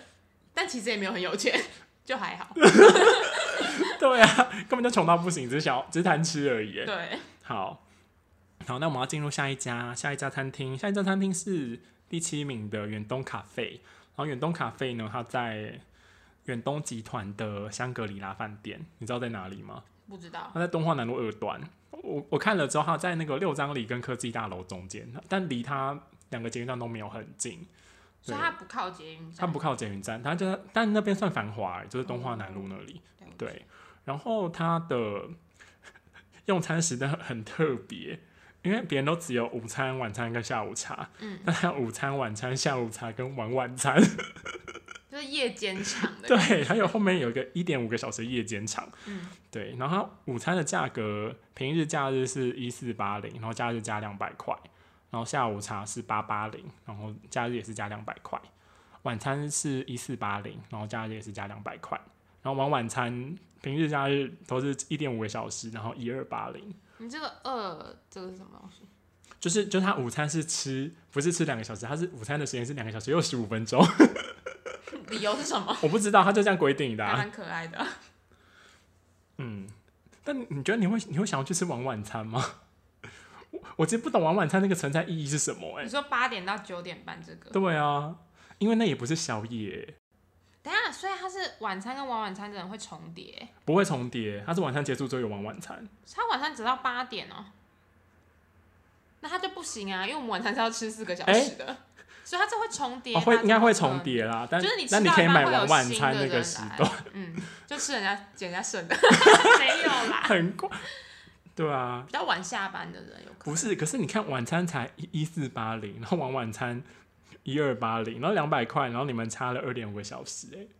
但其实也没有很有钱，就还好。 对啊，根本就穷到不行，只是想只是贪吃而已。 对， 好，好，那我们要进入下一家，下一家餐厅，下一家餐厅是第七名的远东咖啡。然后远东咖啡呢，它在远东集团的香格里拉饭店，你知道在哪里吗？ 不知道。 它在敦化南路二段。我我看了之后，它在那个六张里跟科技大楼中间，但离它两个捷运站都没有很近。 所以它不靠捷运站， 它不靠捷运站，它就但那边算繁华，就是敦化南路那里。哦、对，然后它的用餐时段很特别，因为别人都只有午餐、晚餐跟下午茶，嗯，但它有午餐、晚餐、下午茶跟晚晚餐， 就是夜间场的。 对，还有后面有一个一点五个小时夜间场， 嗯， 对，然后它午餐的价格，平日假日是一四八零，然后假日加两百块。然后下午茶是八八零，然后假日也是加两百块。晚餐是一四八零，然后假日也是加两百块。然后晚晚餐平日假日都是一点五个小时，然后一二八零。 你这个二这个是什么东西？ 就是就是他午餐是吃不是吃两个小时，他是午餐的时间是两个小时又十五分钟。 理由是什么？ 我不知道，他就这样规定的、啊。 还蛮可爱的。 嗯，但你觉得你会你会想要去吃晚晚餐吗？我其实不懂晚晚餐那个存在意义是什么、欸、 你说八点到九点半这个？ 对啊，因为那也不是宵夜、欸。 等一下，所以它是晚餐跟晚晚餐的人会重叠？ 不会重叠，它是晚餐结束之后有晚晚餐。 它晚餐只到八点哦、喔，那它就不行啊，因为我们晚餐是要吃四个小时的，欸、所以它这会重叠、 哦，会应该会重叠啦，但就是你但你可以买晚晚餐那个时段， 嗯，就吃人家捡人家剩的，没有啦， 很贵。对啊， 比较晚下班的人有可能不是，可是你看晚餐才一四八零，然后晚晚餐一二八零，然后两百块，然后你们差了二点五个小时、欸，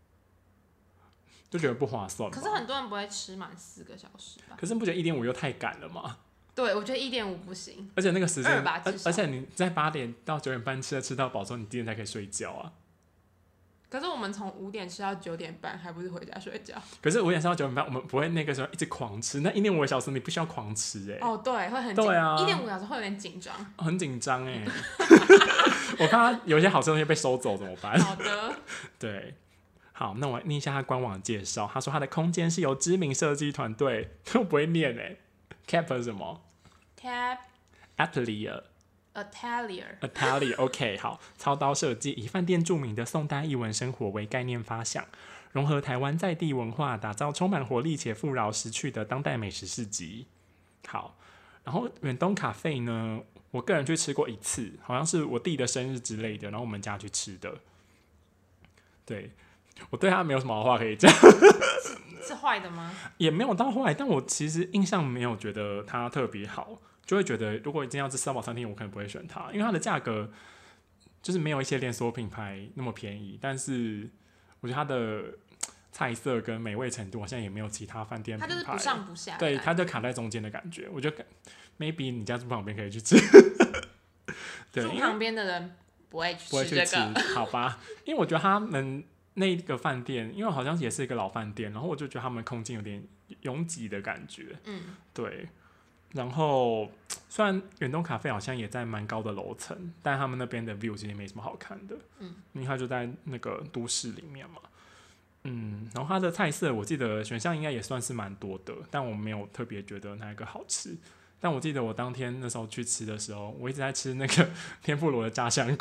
就觉得不划算。 可是很多人不会吃满四个小时吧？ 可是你不觉得一点五又太赶了吗？ 对，我觉得一点五不行， 而且那个时间， 而而且你在八点到九点半吃了吃到饱之后，你几点才可以睡觉啊？ 可是我们从五点吃到九点半，还不是回家睡觉？ 可是五点吃到九点半，我们不会那个时候一直狂吃。那一点五个小时你不需要狂吃哎、欸。 哦，对，会很对啊， 一点五个小时会有点紧张， 很紧张哎。我怕他有些好吃的东西被收走怎么办？ 好的， 对，好，那我念一下他官网介绍。他说他的空间是由知名设计团队，我不会念哎、欸、，Cap 是什么 ？Cap Atelier。 Atelier Atelier OK 好，操刀设计以饭店著名的宋代艺文生活为概念发想，融合台湾在地文化，打造充满活力且富饶时趣的当代美食市集。好，然后远东咖啡呢，我个人去吃过一次，好像是我弟的生日之类的，然后我们家去吃的。对，我对他没有什么好话可以讲。 是坏的吗？ 也没有到坏，但我其实印象没有觉得它特别好。就会觉得，如果一定要吃吃到饱餐厅，我可能不会选它，因为它的价格就是没有一些连锁品牌那么便宜。但是我觉得它的菜色跟美味程度好像也没有其他饭店品牌， 它就是不上不下， 对，它就卡在中间的感觉。我觉得 maybe 你家住旁边可以去吃，对， 住旁边的人不会去不会去吃， 这个， 好吧？因为我觉得他们那个饭店，因为好像也是一个老饭店，然后我就觉得他们空间有点拥挤的感觉， 嗯， 对。然后虽然远东咖啡好像也在蛮高的楼层，但他们那边的 view 其实没什么好看的， 嗯， 因为它就在那个都市里面嘛，嗯，然后它的菜色我记得选项应该也算是蛮多的，但我没有特别觉得哪一个好吃。但我记得我当天那时候去吃的时候，我一直在吃那个天妇罗的炸香菇，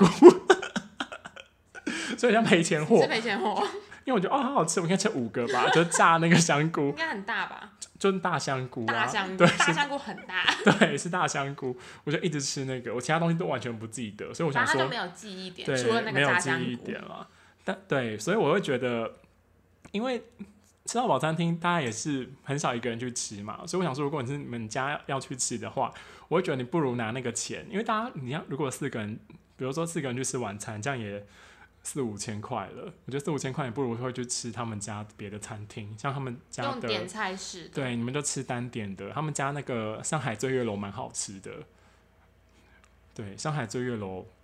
所以像赔钱货， 是赔钱货。 因为我觉得哦好好吃，我应该吃五个吧，就炸那个香菇， 应该很大吧？ 就是大香菇、啊， 大香菇， 对， 大香菇很大， 对，是大香菇，我就一直吃那个，我其他东西都完全不记得，所以我想说， 它就没有记忆点， 对， 除了那个炸香菇， 没有记忆点了。但对，所以我会觉得，因为吃到饱餐厅，大家也是很少一个人去吃嘛，所以我想说，如果你是你们家要去吃的话，我会觉得你不如拿那个钱，因为大家你要如果四个人，比如说四个人去吃晚餐，这样也四五千块了，我觉得四五千块，你不如会去吃他们家别的餐厅，像他们家的用点菜式的， 对，你们就吃单点的，他们家那个上海醉月楼蛮好吃的，对，上海醉月楼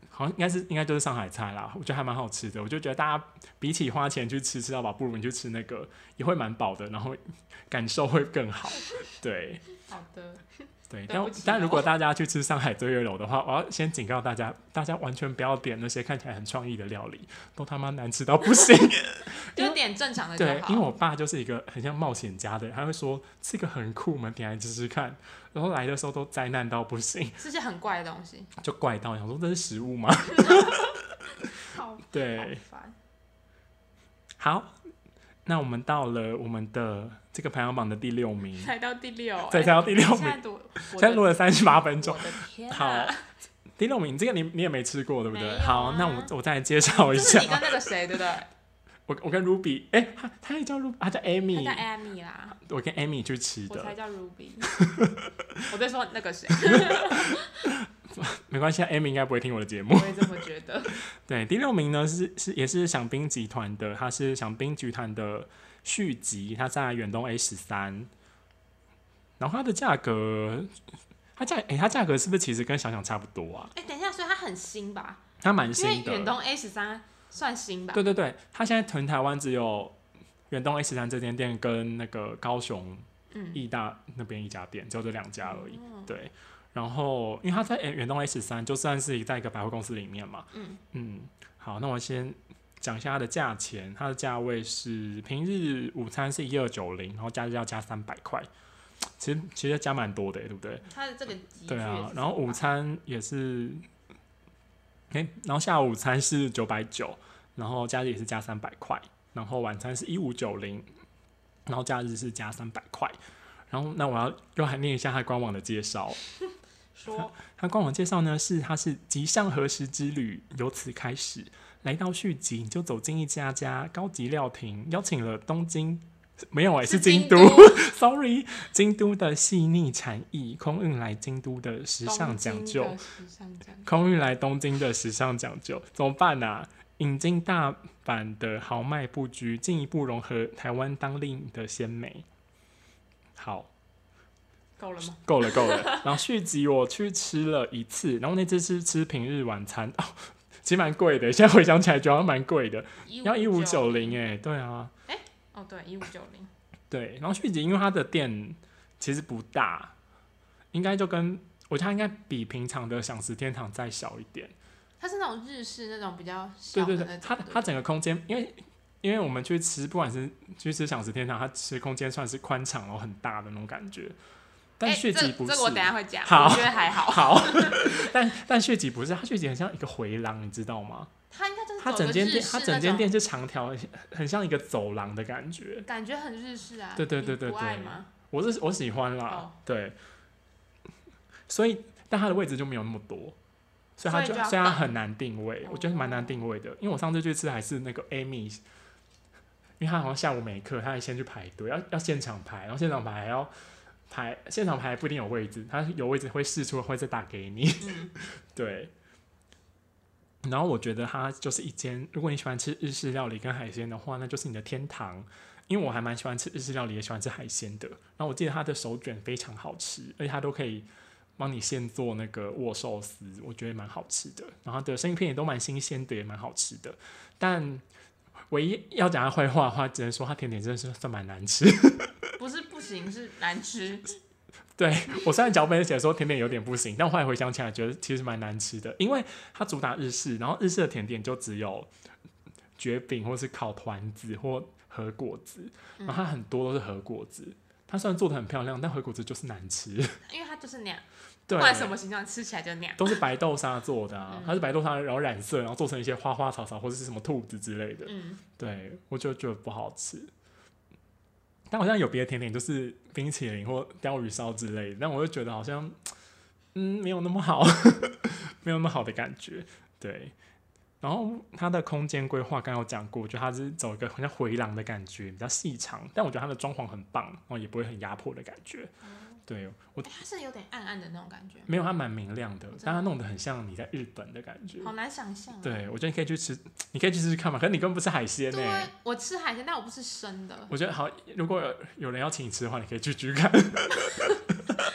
好像应该是应该就是上海菜啦，我觉得还蛮好吃的。我就觉得大家比起花钱去吃吃到饱，不如你去吃那个，也会蛮饱的，然后感受会更好。对， 好的。 对， 对但但如果大家去吃上海醉月楼的话，我要先警告大家，大家完全不要点那些看起来很创意的料理，都他妈难吃到不行。 就点正常的就好。 对，因为我爸就是一个很像冒险家的人，他会说这个很酷，我们点来吃吃看。然后来的时候都灾难到不行， 是些很怪的东西， 就怪到想说这是食物吗？ 好， 对， 好烦。 好，那我们到了我们的这个排行榜的第六名， 才到第六、欸， 再才到第六名， 现在读， 现在录了三十八分钟。 我的天、啊， 好，第六名，这个你你也没吃过对不对？ 啊、 好，那我我再来介绍一下。 就是你跟那个谁对不对？ 我我跟 Ruby， 哎、欸，他他也叫 Ruby， 他叫 Amy， 他叫 Amy 啦。 我跟 Amy 去吃的， 我才叫 Ruby。我在说那个谁。 没关系 ，Amy 应该不会听我的节目。 我也这么觉得。 对，第六名呢是是也是响兵集团的，它是响兵集团的续集，它在远东 A 十三，然后它的价格，它价哎、欸，它价格是不是其实跟想想差不多啊？ 哎、欸，等一下，所以它很新吧？ 它蛮新的， 因为远东 A 十三算新吧？ 对对对，它现在全台湾只有远东 A 十三这间店跟那个高雄义大那边一家店，只有这两家而已。嗯、对。然后，因为它在远东 A 十三，就算是在一个百货公司里面嘛。嗯嗯，好，那我先讲一下它的价钱。它的价位是平日午餐是一二九零，然后假日要加三百块。其实其实加蛮多的，对不对？ 它的这个集对啊，然后午餐也是，哎、欸，然后下午午餐是九百九，然后假日也是加三百块，然后晚餐是一五九零，然后假日是加三百块。然后，那我要又还念一下它官网的介绍。 说它官网介绍呢是它是吉祥和食之旅，由此开始，来到续集你就走进一家家高级料亭，邀请了东京没有哎、欸、是京都 ，sorry， 京都的细腻禅意，空运来京都的时尚讲究，空运来东京的时尚讲究，怎么办啊？引进大阪的豪迈布局，进一步融合台湾当令的鲜美。好。 够了吗？ 够了，够了。然后续集我去吃了一次，然后那次是吃平日晚餐，哦，其实蛮贵的。现在回想起来，觉得蛮贵的，要一五九零哎，对啊。 哎、欸，哦对，一五九零。 对，然后续集因为它的店其实不大，应该就跟我觉得它应该比平常的享食天堂再小一点。 它是那种日式那种比较小的那种。 对对对，它它整个空间，因为因为我们去吃，不管是去吃享食天堂，它吃空间算是宽敞然后很大的那种感觉。但续集不是、 欸这，这个我等一下会讲， 好， 我觉得还好。 好，但但续集不是，它续集很像一个回廊，你知道吗？ 它应该就是它整间店，它整间店是长条，很像一个走廊的感觉， 感觉很日式啊。 对对对对对，我是我喜欢啦，哦、对。所以，但它的位置就没有那么多，所以它就所以它很难定位，我觉得蛮难定位的。因为我上次去吃还是那个 Amy， 因为他好像下午没课，他还先去排队，要要现场排，然后现场排还要。排现场排不一定有位置，他有位置会试出会再打给你，嗯、对。然后我觉得它就是一间，如果你喜欢吃日式料理跟海鲜的话，那就是你的天堂。因为我还蛮喜欢吃日式料理，也喜欢吃海鲜的。然后我记得它的手卷非常好吃，而且它都可以帮你现做那个握寿司，我觉得蛮好吃的。然后它的生鱼片也都蛮新鲜的，也蛮好吃的。但唯一要讲他坏话的话，只能说他甜点真的是算蛮难吃。 不是不行，是难吃。 对，我虽然脚本写说甜点有点不行，但我后来回想起来，觉得其实蛮难吃的，因为它主打日式，然后日式的甜点就只有蕨饼或是烤团子或和果子，然后它很多都是和果子。它虽然做的很漂亮，但和果子就是难吃，因为它就是那样。 对， 不管什么形状，吃起来就那样。 都是白豆沙做的啊，嗯、它是白豆沙，然后染色，然后做成一些花花草草或者是什么兔子之类的。嗯，对，我就觉得不好吃。但好像有别的甜点，就是冰淇淋或鲷鱼烧之类的，但我就觉得好像，嗯，没有那么好，没有那么好的感觉。对，然后它的空间规划刚刚有讲过，我觉得它是走一个好像回廊的感觉，比较细长，但我觉得它的装潢很棒，然后也不会很压迫的感觉。嗯对我、欸， 它是有点暗暗的那种感觉。 没有，它蛮明亮的，但它弄得很像你在日本的感觉。 好难想象、啊。 对，我觉得你可以去吃，你可以去吃吃看嘛。可是你根本不吃海鲜呢、欸。 对，我吃海鲜，但我不吃生的。 我觉得好，如果 有, 有人要请你吃的话，你可以去去看。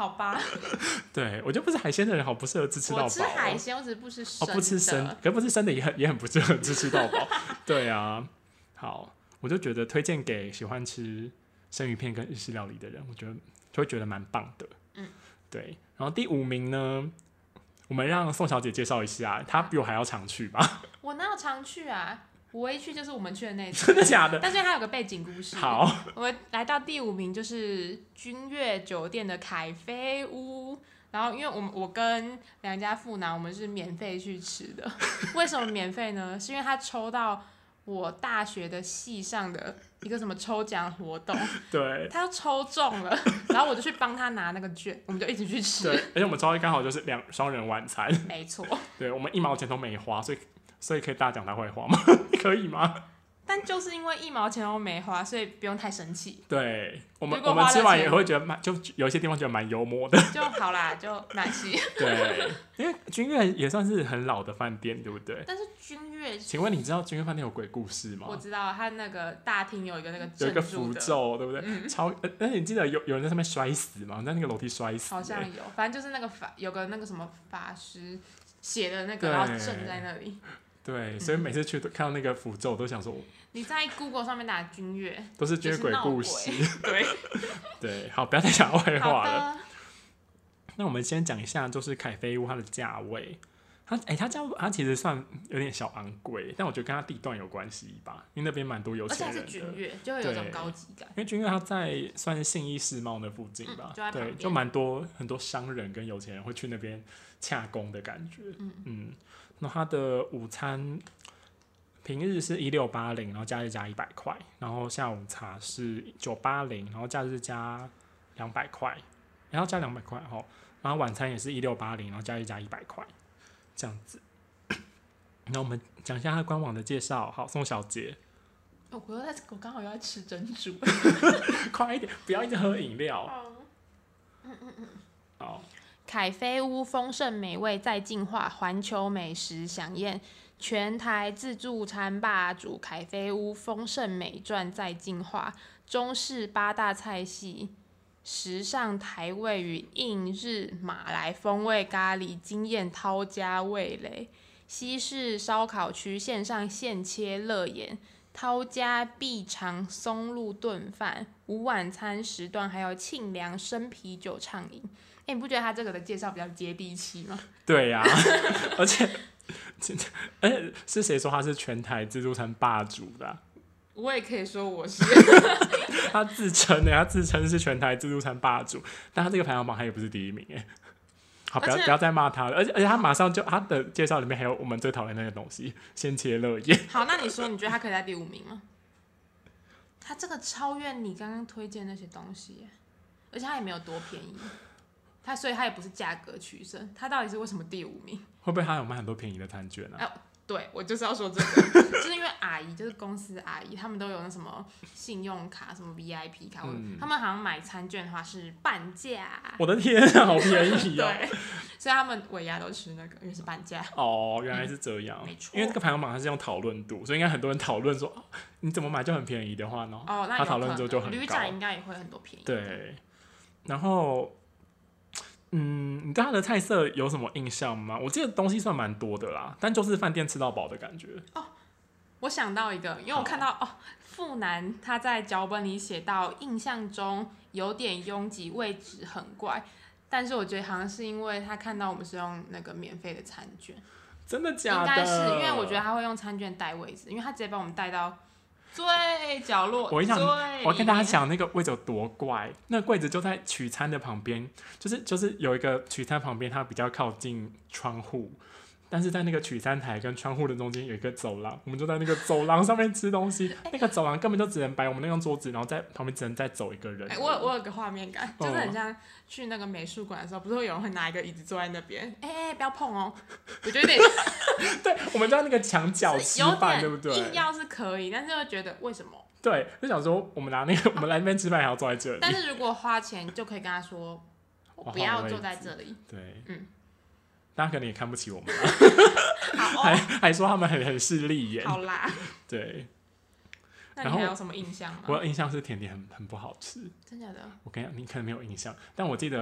好吧， 对，我觉得不吃海鲜的人好不适合吃吃到饱、哦。 我吃海鲜，我只是不吃生哦， 的。 不吃生，可是不吃生的也很也很不适合吃吃到饱。对啊，好，我就觉得推荐给喜欢吃生鱼片跟日式料理的人，我觉得就会觉得蛮棒的。 嗯， 对。然后第五名呢，我们让宋小姐介绍一下，她比我还要常去吧？ 我哪有常去啊？我唯一去就是我们去的那次， 真的假的？ 但是它有个背景故事。 好， 我们来到第五名就是君悦酒店的凯菲屋，然后因为我们我跟梁家富男我们是免费去吃的，为什么免费呢？是因为他抽到我大学的系上的一个什么抽奖活动， 对， 他又抽中了，然后我就去帮他拿那个券，我们就一起去吃。 对，而且我们招一刚好就是两双人晚餐， 没错， 对我们一毛钱都没花，所以所以可以大讲他坏话吗？可以吗？ 但就是因为一毛钱都没花，所以不用太生气。 对我们， 如果花了我们吃完也钱会觉得蛮，就有一些地方觉得蛮幽默的。 就好啦，就没关系。 对，因为君悦也算是很老的饭店，对不对？ 但是君悦， 请问你知道君悦饭店有鬼故事吗？ 我知道他那个大厅有一个那个有一个镇住的， 符咒，对不对？ 嗯超，呃而且你记得有有人在上面摔死吗？在那个楼梯摔死、欸， 好像有，反正就是那个法有个那个什么法师写的那个， 对然后镇在那里。 对，所以每次去都看到那个符咒，我都想说， 你在 Google 上面打君悦， 都是君悦鬼故事。 对对，好，不要再讲坏好话了。 的， 那我们先讲一下，就是凯菲屋它的价位。它哎、欸，它价它其实算有点小昂贵，但我觉得跟它地段有关系吧，因为那边蛮多有而且它钱人的。 是君悦，就会有一种高级感。 因为君悦它在算是信义世贸那附近吧， 嗯就在旁对， 边就蛮多很多商人跟有钱人会去那边洽公的感觉。 嗯嗯，那它的午餐平日是一六八零，然后假日加一百块，然后下午茶是九八零，然后假日加两百块，然后加两百块哈，然后晚餐也是一六八零，然后假日加一百块，这样子。那我们讲一下它官网的介绍。好，宋小姐， 哦、我又在，我刚好又在吃珍珠。 快一点，不要一直喝饮料。 嗯嗯嗯。 好。 凯菲屋丰盛美味再进化，环球美食飨宴，全台自助餐霸主凯菲屋丰盛美馔再进化，中式八大菜系，时尚台味与印日马来风味咖喱惊艳掏家味蕾，西式烧烤区线上现切乐眼，掏家必尝松露炖饭，午晚餐时段还有沁凉生啤酒畅饮。哎、欸，你不觉得他这个的介绍比较接地气吗？ 对呀、啊，而且而且是谁说他是全台自助餐霸主的、啊？ 我也可以说我是。 他自称的，他自称是全台自助餐霸主，但他这个排行榜他也不是第一名哎。好，不要不要再骂他了。而且而且他马上就他的介绍里面还有我们最讨厌那个东西——鲜切乐宴。 好，那你说你觉得他可以在第五名吗？他这个超越你刚刚推荐那些东西耶，而且他也没有多便宜。他所以他也不是价格取胜，他到底是为什么第五名？ 会不会他有卖很多便宜的餐券啊？ 哎、对，我就是要说这个，就是因为阿姨，就是公司的阿姨，他们都有那什么信用卡、什么 V I P 卡，嗯、他们好像买餐券的话是半价。 我的天啊，好便宜哦！ 对，所以他们尾牙都吃那个，因为是半价。 哦，原来是这样。 嗯、没错。 因为这个排行榜它是用讨论度，所以应该很多人讨论说、哦，你怎么买就很便宜的话呢？ 哦，那他讨论度就很高。 旅展应该也会很多便宜。 对，然后。嗯，你对它的菜色有什么印象吗？我记得东西算蛮多的啦，但就是饭店吃到饱的感觉。 哦，我想到一个，因为我看到哦，富男他在脚本里写到，印象中有点拥挤，位置很怪，但是我觉得好像是因为他看到我们是用那个免费的餐券， 真的假的？ 应该是因为我觉得他会用餐券带位置，因为他直接帮我们带到最角落。 我跟你讲， 我要跟大家讲那个位置有多怪。那个柜子就在取餐的旁边，就是就是有一个取餐旁边，它比较靠近窗户，但是在那个取餐台跟窗户的中间有一个走廊，我们就在那个走廊上面吃东西。那个走廊根本就只能摆我们那张桌子，然后在旁边只能再走一个人。 欸、我我有个画面感，就是很像去那个美术馆的时候，不是会有人会拿一个椅子坐在那边，哎、欸、哎、欸、不要碰哦，我觉得有点。 对，我们在那个墙角吃饭，对不对？ 硬要是可以，但是又觉得为什么？ 对，就想说我们拿那个，我们来那边吃饭还要坐在这里。 但是如果花钱就可以跟他说，我不要坐在这里。 对， 嗯， 大家可能也看不起我们好、哦， 还还说他们很很势利眼。 好啦， 对。 那你还有什么印象吗？ 我有印象是甜点很很不好吃。 真假的？ 我跟你讲，你可能没有印象，但我记得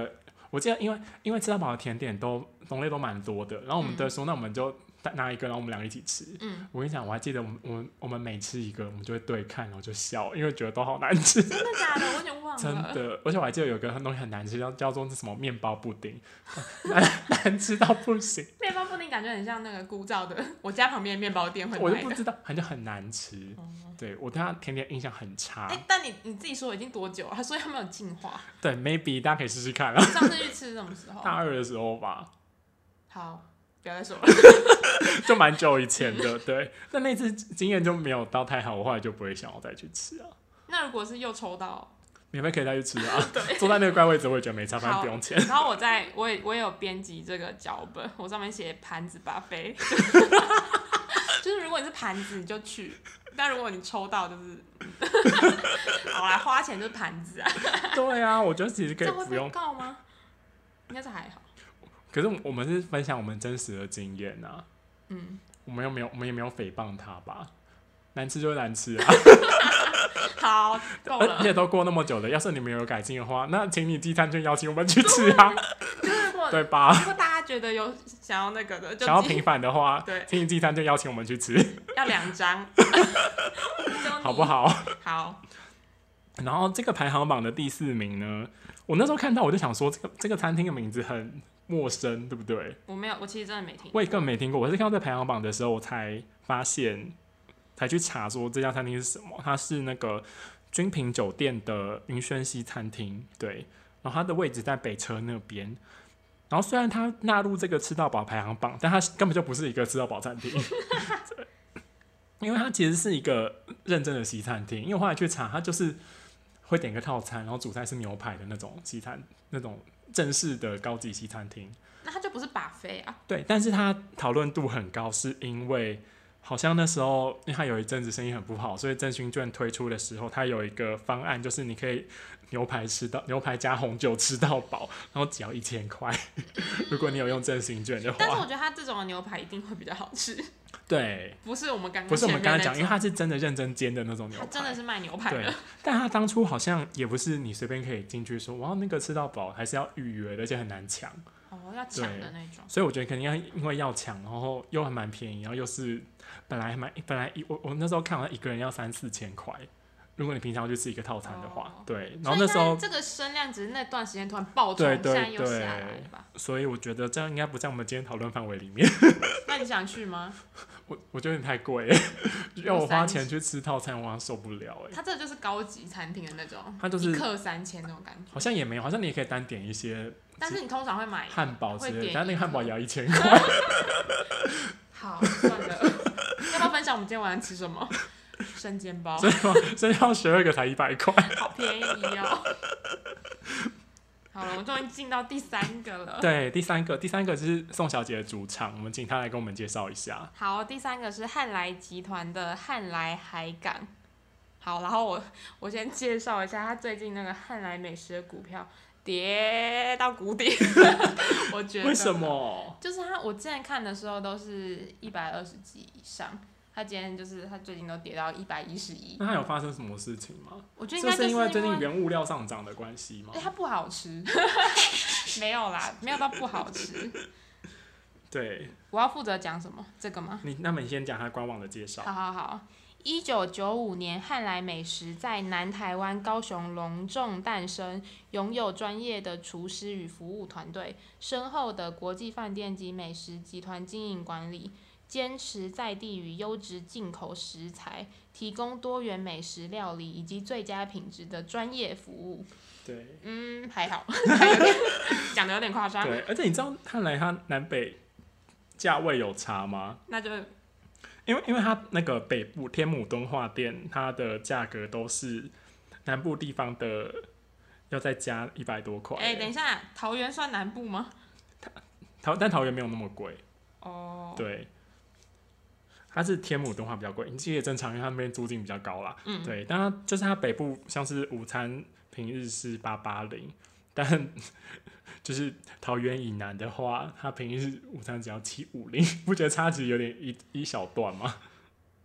我记得因为因为吃到饱的甜点都种类都蛮多的，然后我们就说、嗯、那我们就拿一个，然后我们两个一起吃。嗯，我跟你讲，我还记得我们我们我们每吃一个，我们就会对看，然后就笑，因为觉得都好难吃。 真的假的？我有点忘了。 真的，而且我还记得有个东西很难吃，叫叫做什么面包布丁，难难吃到不行。 面包布丁感觉很像那个枯燥的，我家旁边的面包店会卖的。 我就不知道，反正很难吃。嗯、对我对他甜点印象很差。 哎、欸，但你你自己说已经多久了？所以他没有进化。 对 ，maybe 大家可以试试看啊。 上次去吃什么时候？ 大二的时候吧。 好。不要再说了， 就蛮久以前的，对。但那次经验就没有到太好，我后来就不会想要再去吃啊。 那如果是又抽到， 免费可以再去吃啊。对，坐在那个怪位置，我也觉得没差，反正不用钱。 然后我在，我也我也有编辑这个脚本，我上面写盘子buffet，就是如果你是盘子你就去，但如果你抽到就是，好啦，花钱就是盘子啊。 对啊，我觉得其实可以不用。 这会被告吗？应该是还好。 可是我们是分享我们真实的经验啊，嗯，我们又没有，我们也没有诽谤他吧，难吃就难吃啊。 好，够了。 而且都过那么久了，要是你们有改进的话，那请你寄餐券邀请我们去吃啊， 就是对吧？ 如果大家觉得有想要那个的，就想要平反的话， 对， 请你寄餐券邀请我们去吃， 要两张， 好不好？ 好。 然后这个排行榜的第四名呢，我那时候看到我就想说，这个这个餐厅的名字很陌生，对不对？ 我没有，我其实真的没听过。 我也根本没听过，我是看到这排行榜的时候，我才发现，才去查说这家餐厅是什么。它是那个君品酒店的云轩西餐厅，对。然后它的位置在北车那边。然后虽然它纳入这个吃到饱排行榜，但它根本就不是一个吃到饱餐厅，因为它其实是一个认真的西餐厅。因为我后来去查，它就是会点个套餐，然后主菜是牛排的那种西餐，那种正式的高级西餐厅。 那它就不是 buffet 啊？ 对，但是它讨论度很高，是因为好像那时候，因为它有一阵子生意很不好，所以振兴券推出的时候，它有一个方案，就是你可以牛排吃到牛排加红酒吃到饱，然后只要一千块。如果你有用振兴券的话， 但是我觉得它这种的牛排一定会比较好吃。 对， 不是我们刚刚不是我们刚刚讲，因为它是真的认真煎的那种牛排， 它真的是卖牛排的。 对，但它当初好像也不是你随便可以进去说，哇，那个吃到饱，还是要预约的，而且很难抢。 哦，要抢的那种。 所以我觉得肯定要因为要抢，然后又还蛮便宜，然后又是本来还蛮本来我我那时候看好像一个人要三四千块。如果你平常去吃一个套餐的话，哦、对，然后那时候这个声量只是那段时间突然爆冲， 对对对， 现在又下来吧。 所以我觉得这样应该不在我们今天讨论范围里面。 那你想去吗？ 我我觉得你太贵了，要我花钱去吃套餐，我好像受不了哎。 它这就是高级餐厅的那种， 它就是一客三千那种感觉。 好像也没有，好像你也可以单点一些， 但是你通常会买汉堡之类的，但那个汉堡也要一千块。好，算了，要不要分享我们今天晚上吃什么？生煎包， 生煎包十二个才一百块， 好便宜哦。好了，我们终于进到第三个了。 对，第三个，第三个就是宋小姐的主场，我们请她来跟我们介绍一下。 好，第三个是汉来集团的汉来海港。好，然后我我先介绍一下，他最近那个汉来美食的股票跌到谷底，我觉得。 为什么？ 就是他，我之前看的时候都是一百二十几以上。他今天就是他最近都跌到一百一十一。 那他有发生什么事情吗？ 我觉得应该就是因为最近原物料上涨的关系吗？ 哎、欸，它不好吃。没有啦，没有到不好吃。 对。 我要负责讲什么？这个吗？ 你那么你先讲他官网的介绍。 好好好。一九九五年，汉来美食在南台湾高雄隆重诞生，拥有专业的厨师与服务团队，深厚的国际饭店及美食集团经营管理。坚持在地与优质进口食材，提供多元美食料理以及最佳品质的专业服务。 对， 嗯，还好，讲的有点夸张。 对，而且你知道汉来它南北价位有差吗？ 那就因为因为它那个北部天母敦化店，它的价格都是南部地方的要再加一百多块。 哎、欸，等一下，桃园算南部吗？ 桃但桃园没有那么贵。 哦、oh. 对。它是天母敦化比较贵，你记得正常，因为它那边租金比较高啦。嗯，对，但它就是它北部像是午餐平日是八八零，但就是桃园以南的话，它平日午餐只要七五零，不觉得差值有点一一小段吗？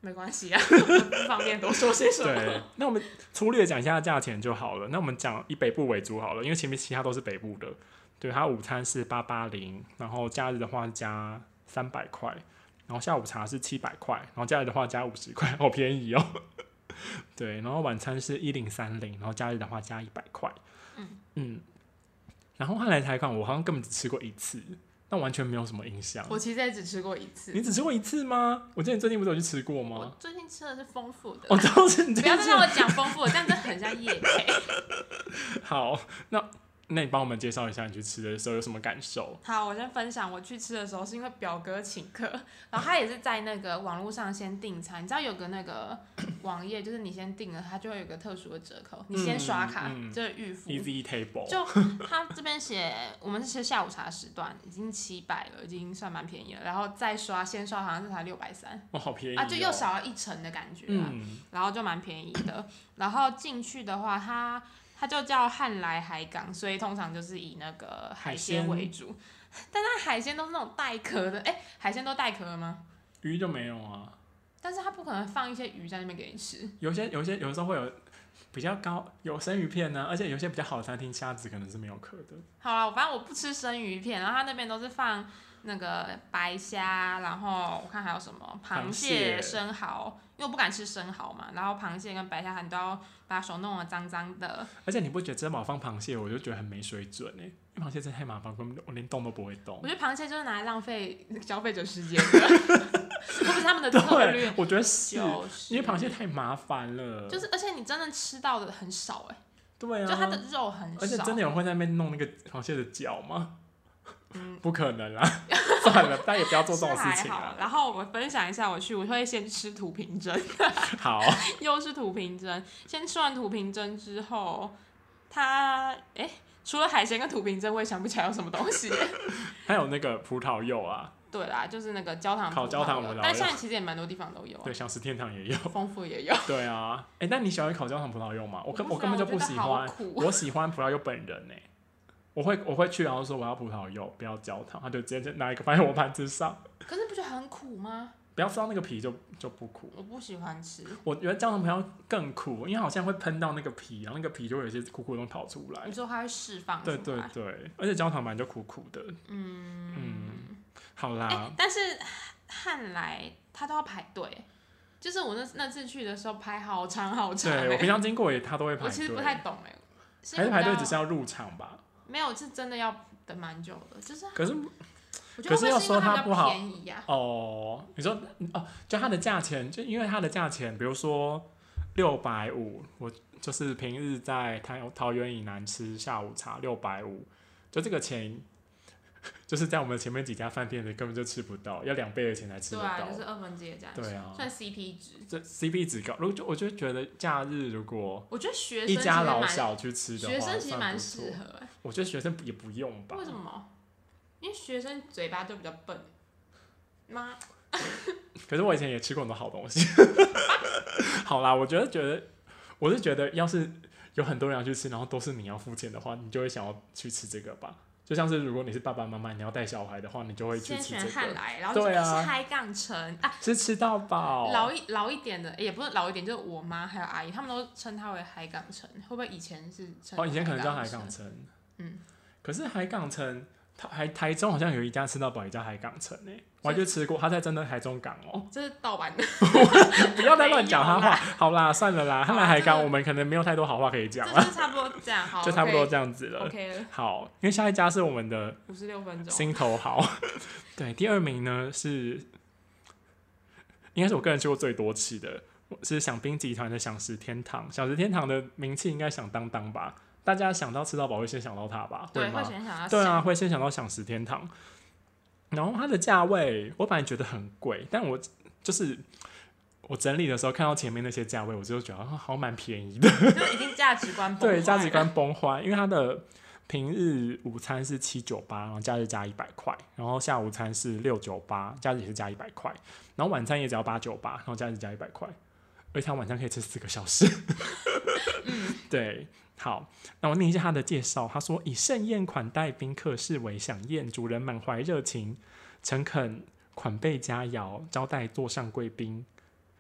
没关系啊，不方便多说些什么。 对，那我们粗略讲一下价钱就好了。那我们讲以北部为主好了，因为前面其他都是北部的。对，它午餐是八八零，然后假日的话加三百块，然后下午茶是七百块，然后假日的话加五十块，好便宜哦。对，然后晚餐是一零三零，然后假日的话加一百块。嗯嗯，然后汉来台港我好像根本只吃过一次。但完全没有什么印象。 我其实也只吃过一次。 你只吃过一次吗？我记得你最近不是有去吃过吗？ 我最近吃的是丰富的。 我都是你不要再让我讲丰富的，这样真的很像业配。 好，那那你帮我们介绍一下你去吃的时候有什么感受？ 好，我先分享我去吃的时候是因为表哥请客，然后他也是在那个网络上先订餐，你知道有个那个网页，就是你先订了，它就会有个特殊的折扣，你先刷卡， 嗯嗯、 就是预付。 Easy Table。 就他这边写，我们是吃下午茶时段，已经七百了，已经算蛮便宜了，然后再刷，先刷好像是才六百三， 哇，好便宜、哦、 啊，就又少了一成的感觉啊， 嗯、 然后就蛮便宜的。然后进去的话，它它就叫汉来海港，所以通常就是以那个海鲜为主，但它海鲜都是那种带壳的，哎、欸，海鲜都带壳吗？ 鱼就没有啊。 但是它不可能放一些鱼在那边给你吃。 有些有些有时候会有比较高有生鱼片呢、啊，而且有些比较好的餐厅虾子可能是没有壳的。 好啦，反正我不吃生鱼片，然后它那边都是放那个白虾，然后我看还有什么螃蟹、生蚝，因为我不敢吃生蚝嘛，然后螃蟹跟白虾你都要把手弄得脏脏的。而且你不觉得珍宝放螃蟹，我就觉得很没水准哎、欸，因为螃蟹真的太麻烦，我连动都不会动。 我觉得螃蟹就是拿来浪费消费者时间的。会不会是他们的策略？ 我觉得是， 就是、 因为螃蟹太麻烦了。 就是，而且你真的吃到的很少哎、欸。 对啊。 就它的肉很少。 而且真的有人会在那边弄那个螃蟹的脚吗？嗯，不可能啦。算了，大家也不要做这种事情啦。 然后我分享一下我去，我会先吃土瓶蒸。 好。 又是土瓶蒸，先吃完土瓶蒸之后，它哎、欸，除了海鲜跟土瓶蒸，我也想不起来有什么东西、欸。 还有那个葡萄柚啊。 对啦，就是那个焦糖烤焦糖葡萄柚， 但现在其实也蛮多地方都有、啊。 对，享食天堂也有， 丰富也有。 对啊，哎、欸，那你喜欢烤焦糖葡萄柚吗？我根我根本就不喜欢，我, 我喜欢葡萄柚本人呢、欸。我会我会去，然后说我要葡萄柚，不要焦糖，他就直接拿一个放在我盘子上。 可是不觉得很苦吗？ 不要吃到那个皮就就不苦。 我不喜欢吃。 我觉得焦糖葡萄柚更苦，因为好像会喷到那个皮，然后那个皮就会有一些苦苦的东西跑出来。 你说它会释放出来？对对对，而且焦糖本来就苦苦的。 嗯嗯。好啦、 欸，但是汉来他都要排队，就是我那那次去的时候排好长好长、欸。 对，我平常经过也他都会排队。 我其实不太懂哎、 欸，还是排队只是要入场吧？ 没有，是真的要等蛮久的，就是。 可是， 我觉得会不会是因为它比较便宜呀、 啊？哦，你说哦，就它的价钱，就因为它的价钱，比如说六百五，我就是平日在桃桃园以南吃下午茶六百五，就这个钱。就是在我们前面几家饭店的根本就吃不到，要两倍的钱才吃得到。 对啊，就是二分之一的价钱。 对啊， 算 C P 值。 这 C P 值高，如果我就觉得假日如果我觉得学生一家老小去吃的话， 学生其实蛮适合、欸。 我觉得学生也不用吧。 为什么？因为学生嘴巴就比较笨。妈。 可是我以前也吃过很多好东西。好啦，我觉得觉得我是觉得，要是有很多人要去吃，然后都是你要付钱的话，你就会想要去吃这个吧。就像是如果你是爸爸妈妈，你要带小孩的话，你就会去吃这个。 先选汉来，然后这边是海港城啊， 是吃到饱。 老一老一点的，也不是老一点，就是我妈还有阿姨，他们都称它为海港城。会不会以前是称？ 哦，以前可能叫海港城。嗯。可是海港城，台台中好像有一家吃到饱也叫海港城诶、欸，我还去吃过，它在真的台中港哦、喔。 这是盗版的。 不要再乱讲他话。好啦，算了啦，汉来海港我们可能没有太多好话可以讲了。 就差不多这样，好， 就差不多这样子了。 OK 了。 好，因为下一家是我们的五十六分钟， 心头好。对，第二名呢是，应该是我个人去过最多次的，是享宾集团的享食天堂。享食天堂的名气应该响当当吧？大家想到吃到饱会先想到它吧？ 对， 会吗？ 会先想到。 对啊，会先想到享食天堂。然后它的价位，我本来觉得很贵，但我就是我整理的时候看到前面那些价位，我就觉得好蛮便宜的， 就已经价值观崩坏了。 对，价值观崩坏，因为它的平日午餐是七九八，然后假日加一百块，然后下午餐是六九八，假日也是加一百块，然后晚餐也只要八九八，然后假日加一百块，而且它晚上可以吃四个小时。嗯，对。好，那我念一下他的介绍。他说：“以盛宴款待宾客，视为飨宴，主人满怀热情，诚恳款备佳肴，招待座上贵宾。”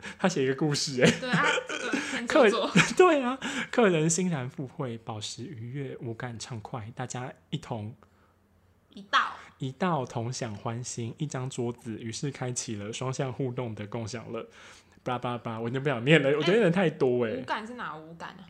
他写一个故事哎。 对啊，这个天蝎座。 对啊，客人欣然赴会，饱食愉悦，五感畅快，大家一同一道一道同享欢欣，一张桌子，于是开启了双向互动的共享乐。巴拉巴拉巴拉，我已经不想念了，我觉得有点太多哎、欸。 五感是哪五感啊？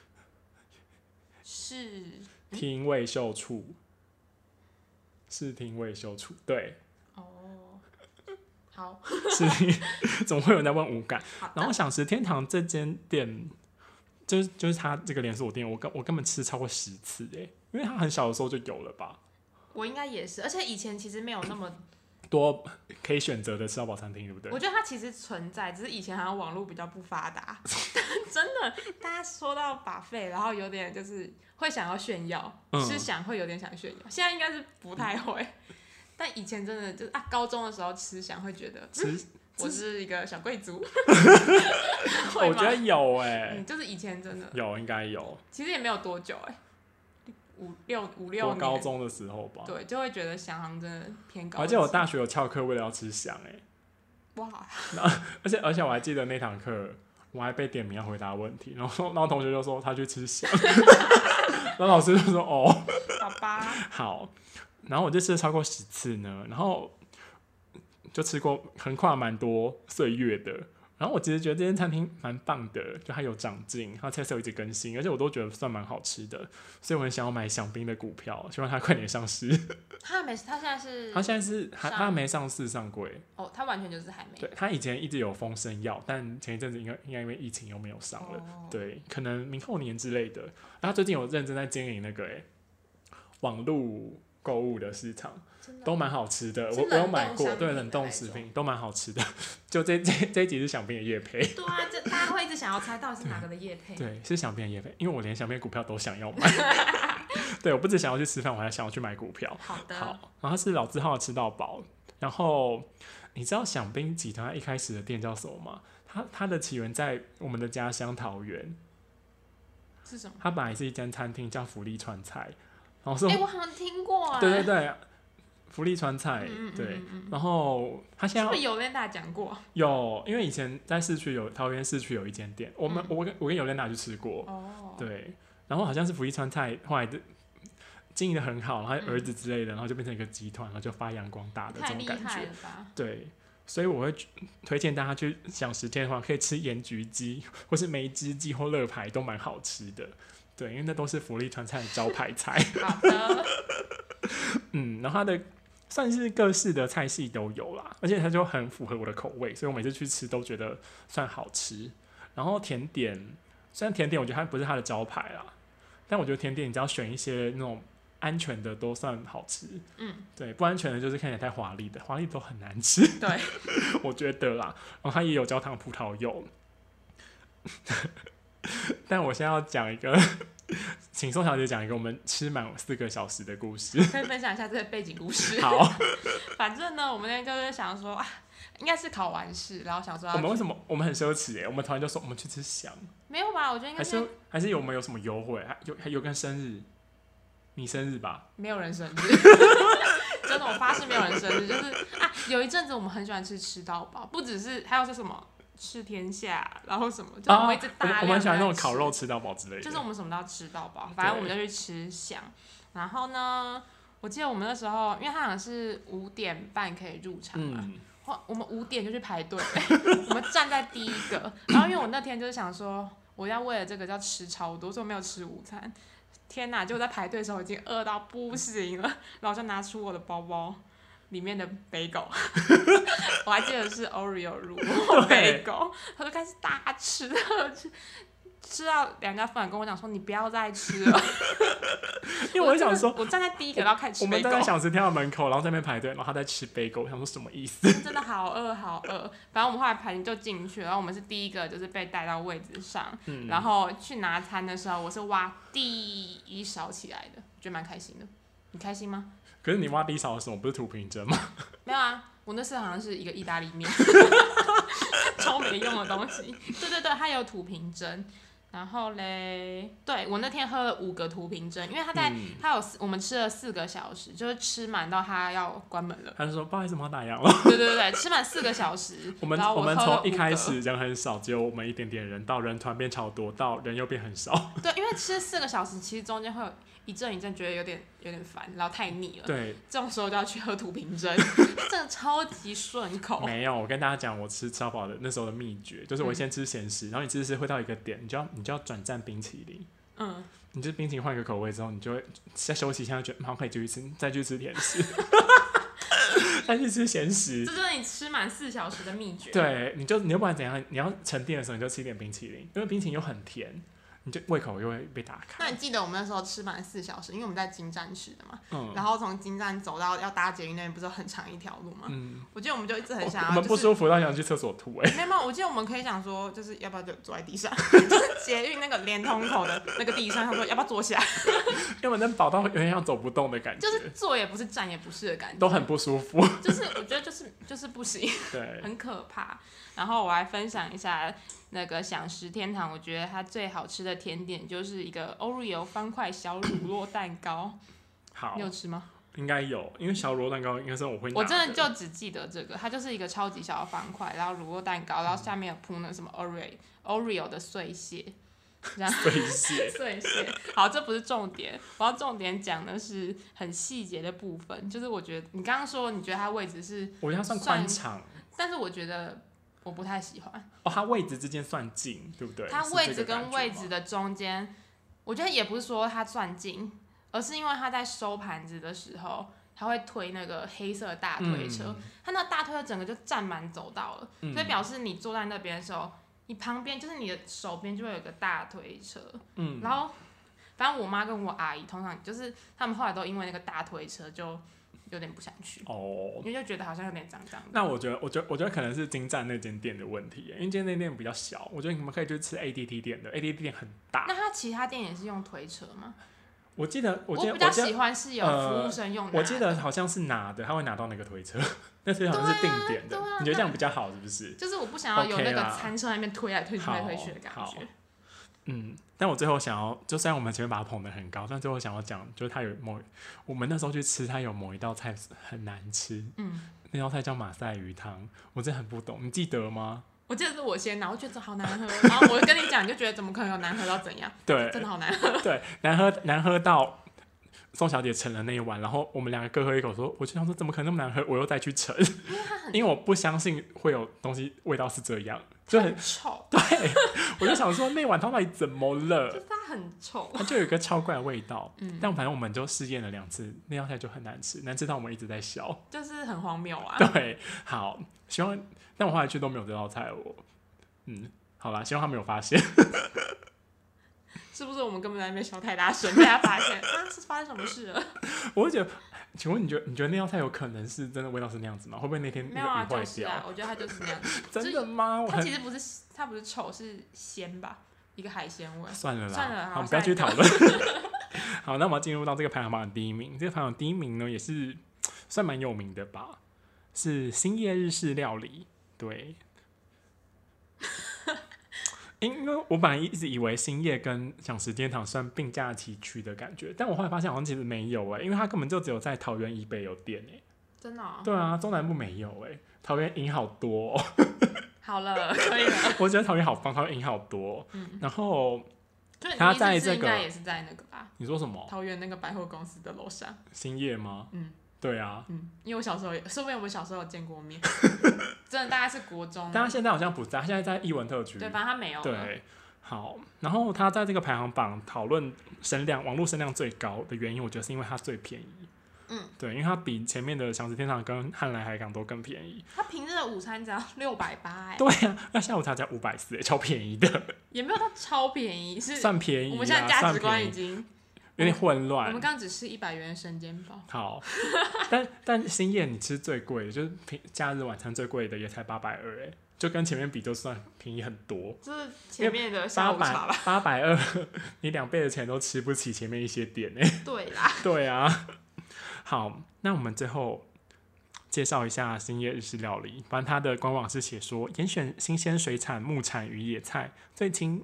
是听味嗅触，视听味嗅触，对。 哦，好， 是听，怎么会有人在问五感？然后享食天堂这间店，就是就是它这个连锁店，我根我根本吃超过十次哎、欸，因为它很小的时候就有了吧。 我应该也是，而且以前其实没有那么多可以选择的吃到饱餐厅，对不对？ 我觉得它其实存在，只是以前好像网络比较不发达。真的，大家说到buffet，然后有点就是会想要炫耀，嗯、吃想会有点想炫耀。现在应该是不太会，但以前真的就是啊，高中的时候吃想会觉得，嗯、我是一个小贵族。 我觉得有哎、欸嗯，就是以前真的有，应该有。 其实也没有多久哎、欸。五六五六年， 高中的时候吧， 对，就会觉得翔行真的偏高。 而且我大学有翘课，为了要吃翔哎、欸， 哇！ 而且而且我还记得那堂课，我还被点名要回答问题，然后然后同学就说他去吃翔，然后老师就说哦， 好吧， 好，然后我就吃了超过十次呢，然后就吃过横跨蛮多岁月的。然后我其实觉得这间餐厅蛮棒的，就它有长进，它菜色有一直更新，而且我都觉得算蛮好吃的，所以我很想要买响冰的股票，希望它快点上市。 它没，它现在是， 它现在是它它没上市上柜。 哦，它完全就是还没。 对，它以前一直有风声要，但前一阵子应该应该因为疫情又没有上了，哦、对，可能明后年之类的。然后它最近有认真在经营那个哎、欸、网路购物的市场。都蛮好吃的，我我有买过，对，冷冻食品都蛮好吃的。就这这这一集是响冰的业配， 对啊，这大家会一直想要猜到底是哪个的业配， 对，是响冰的业配，因为我连响冰股票都想要买。对，我不只想要去吃饭，我还想要去买股票。 好的， 好，然后它是老字号吃到饱。然后你知道响冰集团一开始的店叫什么吗？它它的起源在我们的家乡桃园， 是什么？ 它本来是一间餐厅，叫福利川菜。然后说， 哎、欸，我好像听过、欸， 对对对。福利川菜， 嗯嗯嗯对， 嗯嗯然后他现在是不是有跟大家讲过？ 有，因为以前在市区有桃园市区有一间店，我们、嗯、我跟我跟尤莲娜去吃过， 哦， 对，然后好像是福利川菜后来经营的很好，然后儿子之类的，嗯、然后就变成一个集团，然后就发扬光大的这种感觉，对，所以我会推荐大家去享食天的话，可以吃盐焗鸡，或是梅汁鸡或乐排都蛮好吃的，对，因为那都是福利川菜的招牌菜。 好的， 嗯，然后它的。算是各式的菜系都有啦，而且它就很符合我的口味，所以我每次去吃都觉得算好吃。然后甜点，虽然甜点我觉得它不是它的招牌啦，但我觉得甜点你只要选一些那种安全的都算好吃。嗯，对，不安全的就是看起来太华丽的，华丽都很难吃。 对， 我觉得啦。然后它也有焦糖葡萄柚，但我现在要讲一个。请宋小姐讲一个我们吃满四个小时的故事， 可以分享一下这个背景故事。 好， 反正呢，我们那天就是想说，啊，应该是考完试，然后想说要， 我们为什么我们很奢侈耶？我们突然就说我们去吃翔， 没有吧？我觉得应该是还是还是有没有什么优惠？还有还有跟生日，你生日吧？ 没有人生日，真的，我发誓没有人生日。就是啊，有一阵子我们很喜欢吃吃到饱，不只是还有是什么。吃天下，然后什么，就我们一直大量、啊、 我们喜欢那种烤肉吃到饱之类的， 就是我们什么都要吃到饱，反正我们就去吃翔。然后呢，我记得我们那时候，因为它好像是五点半可以入场嘛，嗯、我们五点就去排队，我们站在第一个。然后因为我那天就是想说，我要为了这个要吃超多，所以我没有吃午餐。天哪！就在排队的时候已经饿到不行了，然后就拿出我的包包。里面的贝狗，我还记得是 Oreo 乳酪贝狗，他就开始大吃，吃吃到两家饭跟我讲说你不要再吃了， 因为我想说， 我站在第一个然后开始吃贝狗， 我们站在享食天堂门口，然后在那边排队，然后他在吃贝狗，我想说什么意思？ 真的好饿好饿，反正我们后来排就进去，然后我们是第一个就是被带到位置上，嗯、然后去拿餐的时候，我是挖第一勺起来的，觉得蛮开心的，你开心吗？ 可是你挖第一勺的时候不是土瓶蒸吗？ 没有啊，我那次好像是一个意大利面，超没用的东西。对对对，它有土瓶蒸， 然后嘞，对我那天喝了五个涂瓶针，因为他在、嗯、他有我们吃了四个小时，就是吃满到他要关门了。 他就说不好意思，我要打烊了。 对对对，吃满四个小时。 我们然后我们从一开始人很少，只有我们一点点人，到人团变超多，到人又变很少。 对，因为吃四个小时，其实中间会有一阵一阵觉得有点有点烦，然后太腻了。 对， 这种时候就要去喝涂瓶针，真的超级顺口。 没有，我跟大家讲，我吃超饱的那时候的秘诀，就是我先吃咸食、嗯，然后你吃吃会到一个点，你就要你就要转战冰淇淋。嗯，你就冰淇淋换个口味之后，你就会再休息一下，觉得好可以继续吃，再去吃甜食，再去吃咸食。 这就是你吃满四小时的秘诀。 对，你就你要不然怎样？你要沉淀的时候，你就吃一点冰淇淋，因为冰淇淋又很甜。你就胃口又会被打开。 那你记得我们那时候吃满四小时，因为我们在金站吃的嘛，嗯、然后从金站走到要搭捷运那边，不是很长一条路吗？嗯、我记得我们就一直很想要、就是， 我们不舒服到想去厕所吐哎、 欸。没有，我记得我们可以想说，就是要不要就坐在地上，就是捷运那个连通口的那个地上，他说要不要坐下？ 因为那饱到有点像走不动的感觉， 就是坐也不是站也不是的感觉， 都很不舒服。 就是我觉得就是就是不行，对，很可怕。然后我来分享一下那个享食天堂，我觉得它最好吃的甜点就是一个 Oreo 方块小乳酪蛋糕。 好， 你有吃吗？ 应该有，因为小乳酪蛋糕应该是我会拿的。 我真的就只记得这个，它就是一个超级小的方块，然后乳酪蛋糕，然后下面有铺那什么 Oreo Oreo 的碎屑。 碎屑， 碎屑。好，这不是重点，我要重点讲的是很细节的部分，就是我觉得你刚刚说你觉得它位置是， 我觉得它算宽敞， 但是我觉得我不太喜欢。 哦，它位置之间算近，对不对？ 它位置跟位置的中间，我觉得也不是说它算近，而是因为它在收盘子的时候，它会推那个黑色的大推车，嗯、它那大推车整个就占满走道了，嗯、所以表示你坐在那边的时候。你旁边就是你的手边就会有一个大推车，嗯，然后反正我妈跟我阿姨通常就是他们后来都因为那个大推车就有点不想去哦，因为就觉得好像有点脏脏的。 那我觉得，我觉得，我觉得可能是金站那间店的问题，因为今天那店比较小，我觉得你们可以去吃 A D T 店的 ，A D T 店很大。 那它其他店也是用推车吗？ 我记得，我记得我比较喜欢是有服务生用拿的、 呃。我记得好像是拿的，他会拿到那个推车，那推车好像是定点的、啊啊。你觉得这样比较好，是不是？ 就是我不想要有那个餐车那边推来推去、推来推去的感觉。 嗯，但我最后想要，就虽然我们前面把它捧得很高，但最后想要讲，就是它有某，我们那时候去吃，它有某一道菜很难吃。嗯，那道菜叫马赛鱼汤，我真的很不懂，你记得吗？ 我记得是我先拿，我觉得这好难喝，然后我跟你讲，你就觉得怎么可能有难喝到怎样？ 对， 真的好难喝。 对，难喝难喝到宋小姐盛了那一碗，然后我们两个各喝一口说，我就想说怎么可能那么难喝，我又再去盛，因为我不相信会有东西味道是这样，就很臭。 对，我就想说那碗汤到底怎么了？ 就是它很臭， 它就有一个超怪的味道。嗯，但反正我们就试验了两次，那道菜就很难吃，难吃到我们一直在笑， 就是很荒谬啊。 对，好，希望。但我后来去都没有这道菜，我，嗯，好啦，希望他没有发现。 是不是我们根本在那边笑太大声，被他发现啊？是发生什么事了？ 我会觉得，请问你觉得你觉得那道菜有可能是真的味道是那样子吗？会不会那天那个鱼坏掉？ 没有啊，就是啊，我觉得它就是那样子。 真的吗？ 它其实不是，它不是臭，是鲜吧？一个海鲜味。 算了啦， 算了， 好，我们不要去讨论。好，那我们要进入到这个排行榜的第一名。这个排行榜第一名呢，也是算蛮有名的吧，是兴业日式料理。对，因为我本来一直以为兴业跟享食天堂算并驾齐驱的感觉，但我后来发现好像其实没有哎、欸，因为它根本就只有在桃园以北有店哎、欸， 真的、哦？ 对啊，中南部没有哎、欸，桃园赢好多、哦。 好了，可以了。 我觉得桃园好棒，桃园赢好多、哦。嗯，然后它在这个应该也是在那个吧？ 你说什么？ 桃园那个百货公司的楼上。 兴业吗？嗯。对啊， 嗯，因为我小时候也，说不定我们小时候有见过面，真的大概是国中， 但他现在好像不在，他现在在艺文特区， 对，反正他没有了。 对，好，然后他在这个排行榜讨论声量，网络声量最高的原因，我觉得是因为它最便宜，嗯，对，因为它比前面的享食天堂跟汉来海港都更便宜。 它平日的午餐只要六百八，哎， 对啊，那下午茶只要五百四，超便宜的， 也没有到超便宜，是算便宜、啊， 我们现在价值观已经。 有点混乱。 我们刚刚只吃一百元的生煎包。 好，但但兴业你吃最贵的，就是平假日晚餐最贵的也才八百二哎，就跟前面比就算便宜很多。 就是前面的下午茶吧。 八百二，你两倍的钱都吃不起前面一些店哎。 对啦。 对啊。好，那我们最后介绍一下兴业日式料理，反正它的官网是写说严选新鲜水产、牧产与野菜，最轻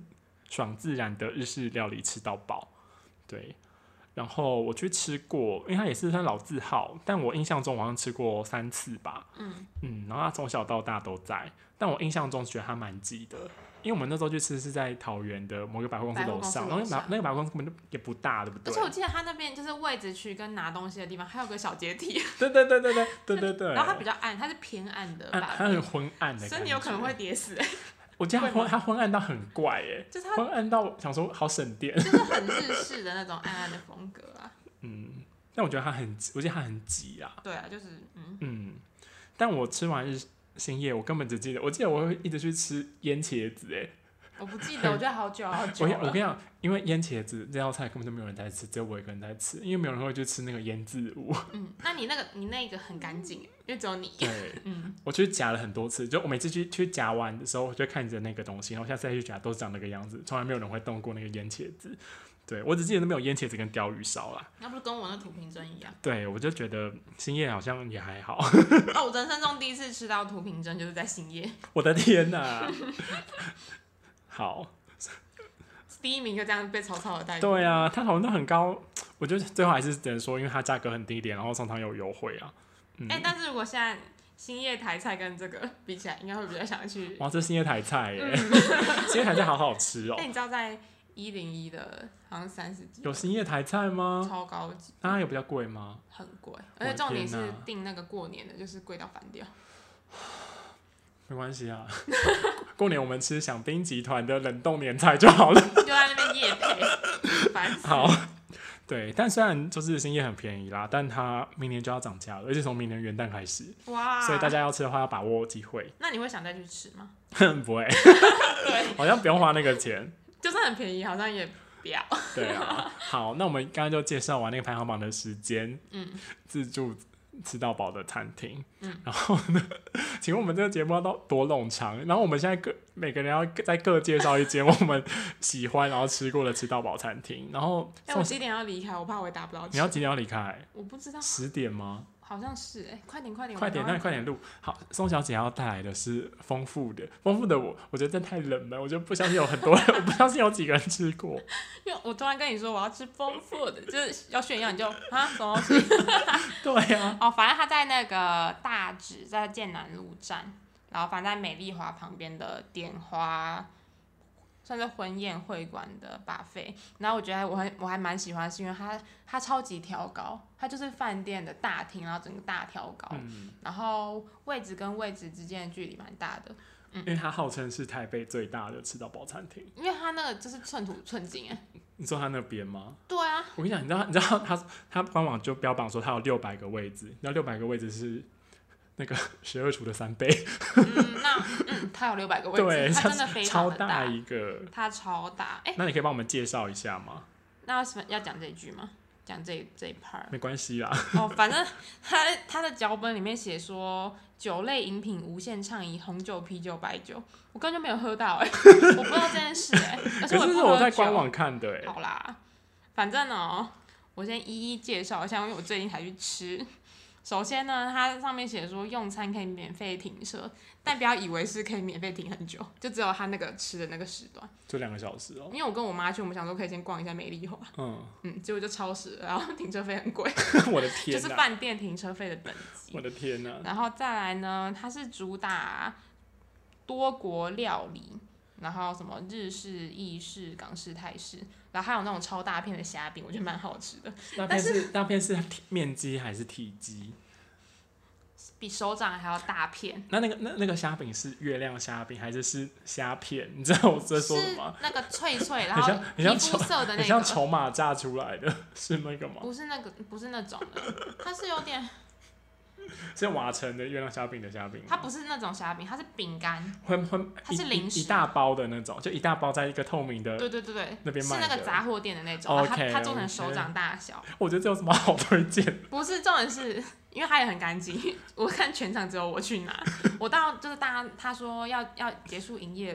爽自然的日式料理吃到饱。对，然后我去吃过，因为它也是算老字号，但我印象中我好像吃过三次吧。嗯嗯，然后它从小到大都在，但我印象中觉得它蛮挤的。因为我们那时候去吃是在桃园的某个百货公司楼上，然后那个百货公司根本就也不大，对不对？ 而且我记得它那边就是位置区跟拿东西的地方，还有个小阶梯。 对对对对对对对对。 然后它比较暗，它是偏暗的， 它很昏暗的感觉， 所以你有可能会跌死、欸。 我觉得它昏它昏暗到很怪哎、欸， 就是昏暗到想说好省电， 就是很日式的那种暗暗的风格啊。 嗯，但我觉得它很，我觉得它很挤啊。 对啊，就是嗯嗯，但我吃完日兴业，我根本只记得，我记得我会一直去吃腌茄子哎、欸。 我不记得，我觉得好久好久了。我跟你讲，因为腌茄子这道菜根本就没有人在吃，只有我一个人在吃，因为没有人会去吃那个腌制物。 嗯，那你那个你那个很干净，因为只有你。 对，嗯，我去夹了很多次，就我每次去去夹完的时候，我就看着那个东西，然后下次再去夹都是长那个样子，从来没有人会动过那个腌茄子。对，我只记得那边有腌茄子跟鲷鱼烧啦。 那不是跟我那土瓶蒸一样？ 对，我就觉得兴业好像也还好。 哦，我人生中第一次吃到土瓶蒸就是在兴业。 我的天哪！好。 第一名就这样被草草的带。 对啊，它讨论度很高，我觉得最后还是只能说，因为它价格很低廉，然后常常有优惠啊。 哎、嗯欸，但是如果现在兴业台菜跟这个比起来，应该会比较想去。 哇，这兴业台菜耶！兴业、嗯、台菜好好吃哦、喔。 哎、欸，你知道在一零一的，好像三十几。 有兴业台菜吗？ 超高级。 那它有比较贵吗？ 很贵，而且重点是订那个过年的，就是贵到翻掉。 没关系啊，过年我们吃享宾集团的冷冻年菜就好了。 就在那边业配，烦死。 好，对，但虽然就是兴业很便宜啦，但它明年就要涨价了，而且从明年元旦开始。哇！所以大家要吃的话要把握机会。 那你会想再去吃吗？ 不会。 对， 好像不用花那个钱。 就算很便宜，好像也不要。 对啊，好，那我们刚刚就介绍完那个排行榜的时间，嗯，自助吃到饱的餐厅，嗯，然后呢，请问我们这个节目要到多冗长？然后我们现在各每个人要再各介绍一间我们喜欢然后吃过的吃到饱餐厅，然后， 哎、欸，我几点要离开？我怕我也打不到。 你要几点要离开？ 我不知道。 十点吗？ 好像是哎、欸，快点快点快点，那你快点录。好，宋小姐要带来的是丰富的，丰富的我，我觉得真的太冷门，我就不相信有很多人，我不相信有几个人吃过。 因为我突然跟你说我要吃丰富的，就是要炫耀，你就啊什么东西？ 对啊。 哦，反正他在那个大直，在建南路站，然后反正在美丽华旁边的点花。算是婚宴会馆的 buffet， 然后我觉得我很我还蛮喜欢，是因为它它超级挑高，它就是饭店的大厅，然后整个大挑高，嗯、然后位置跟位置之间的距离蛮大的，嗯， 因为它号称是台北最大的吃到饱餐厅， 因为它那个就是寸土寸金哎。 你说它那边吗？ 对啊， 我跟你讲，你知道你知道它它官网就标榜说它有六百个位置，你知道六百个位置是那个十二厨的三倍。 嗯，那嗯，它有六百个位置， 对， 它真的非常的大，超大一个， 它超大。哎、欸， 那你可以帮我们介绍一下吗？ 那要讲这一句吗？讲这这一 part？ 没关系啦。 哦，反正它它的脚本里面写说，酒类饮品无限畅饮，红酒、啤酒、白酒，我根本就没有喝到哎、欸，我不知道这件事哎、欸，而且我也不喝酒。 可是我在官网看的哎、欸。 好啦，反正哦，我先一一介绍一下，因为我最近才去吃。首先呢，它上面写说用餐可以免费停车，但不要以为是可以免费停很久，就只有它那个吃的那个时段， 就两个小时哦。 因为我跟我妈去，我们想说可以先逛一下美丽华，嗯嗯，结果就超时了，然后停车费很贵， 我的天、啊， 就是饭店停车费的等级。 我的天哪、啊！ 然后再来呢，它是主打多国料理。然后什么日式、意式、港式、泰式，然后还有那种超大片的虾饼，我觉得蛮好吃的。 那片是那片是面积还是体积？ 比手掌还要大片。 那那个那那个虾饼是月亮虾饼还是是虾片？你知道我在说什么？ 是那个脆脆，然后皮肤色的那个， 很像筹码炸出来的，是那个吗？ 不是那个，不是那种的，它是有点。 是瓦城的月亮虾饼的虾饼， 它不是那种虾饼，它是饼干， 它是零食，一大包的那种，就一大包在一个透明的， 对对对对， 那边卖的， 是那个杂货店的那种， okay, 它它做成手掌大小。 Okay. 我觉得这有什么好推荐？ 不是，重点是因为它也很干净，我看全场只有我去拿，我到就是大家他说要要结束营业了，我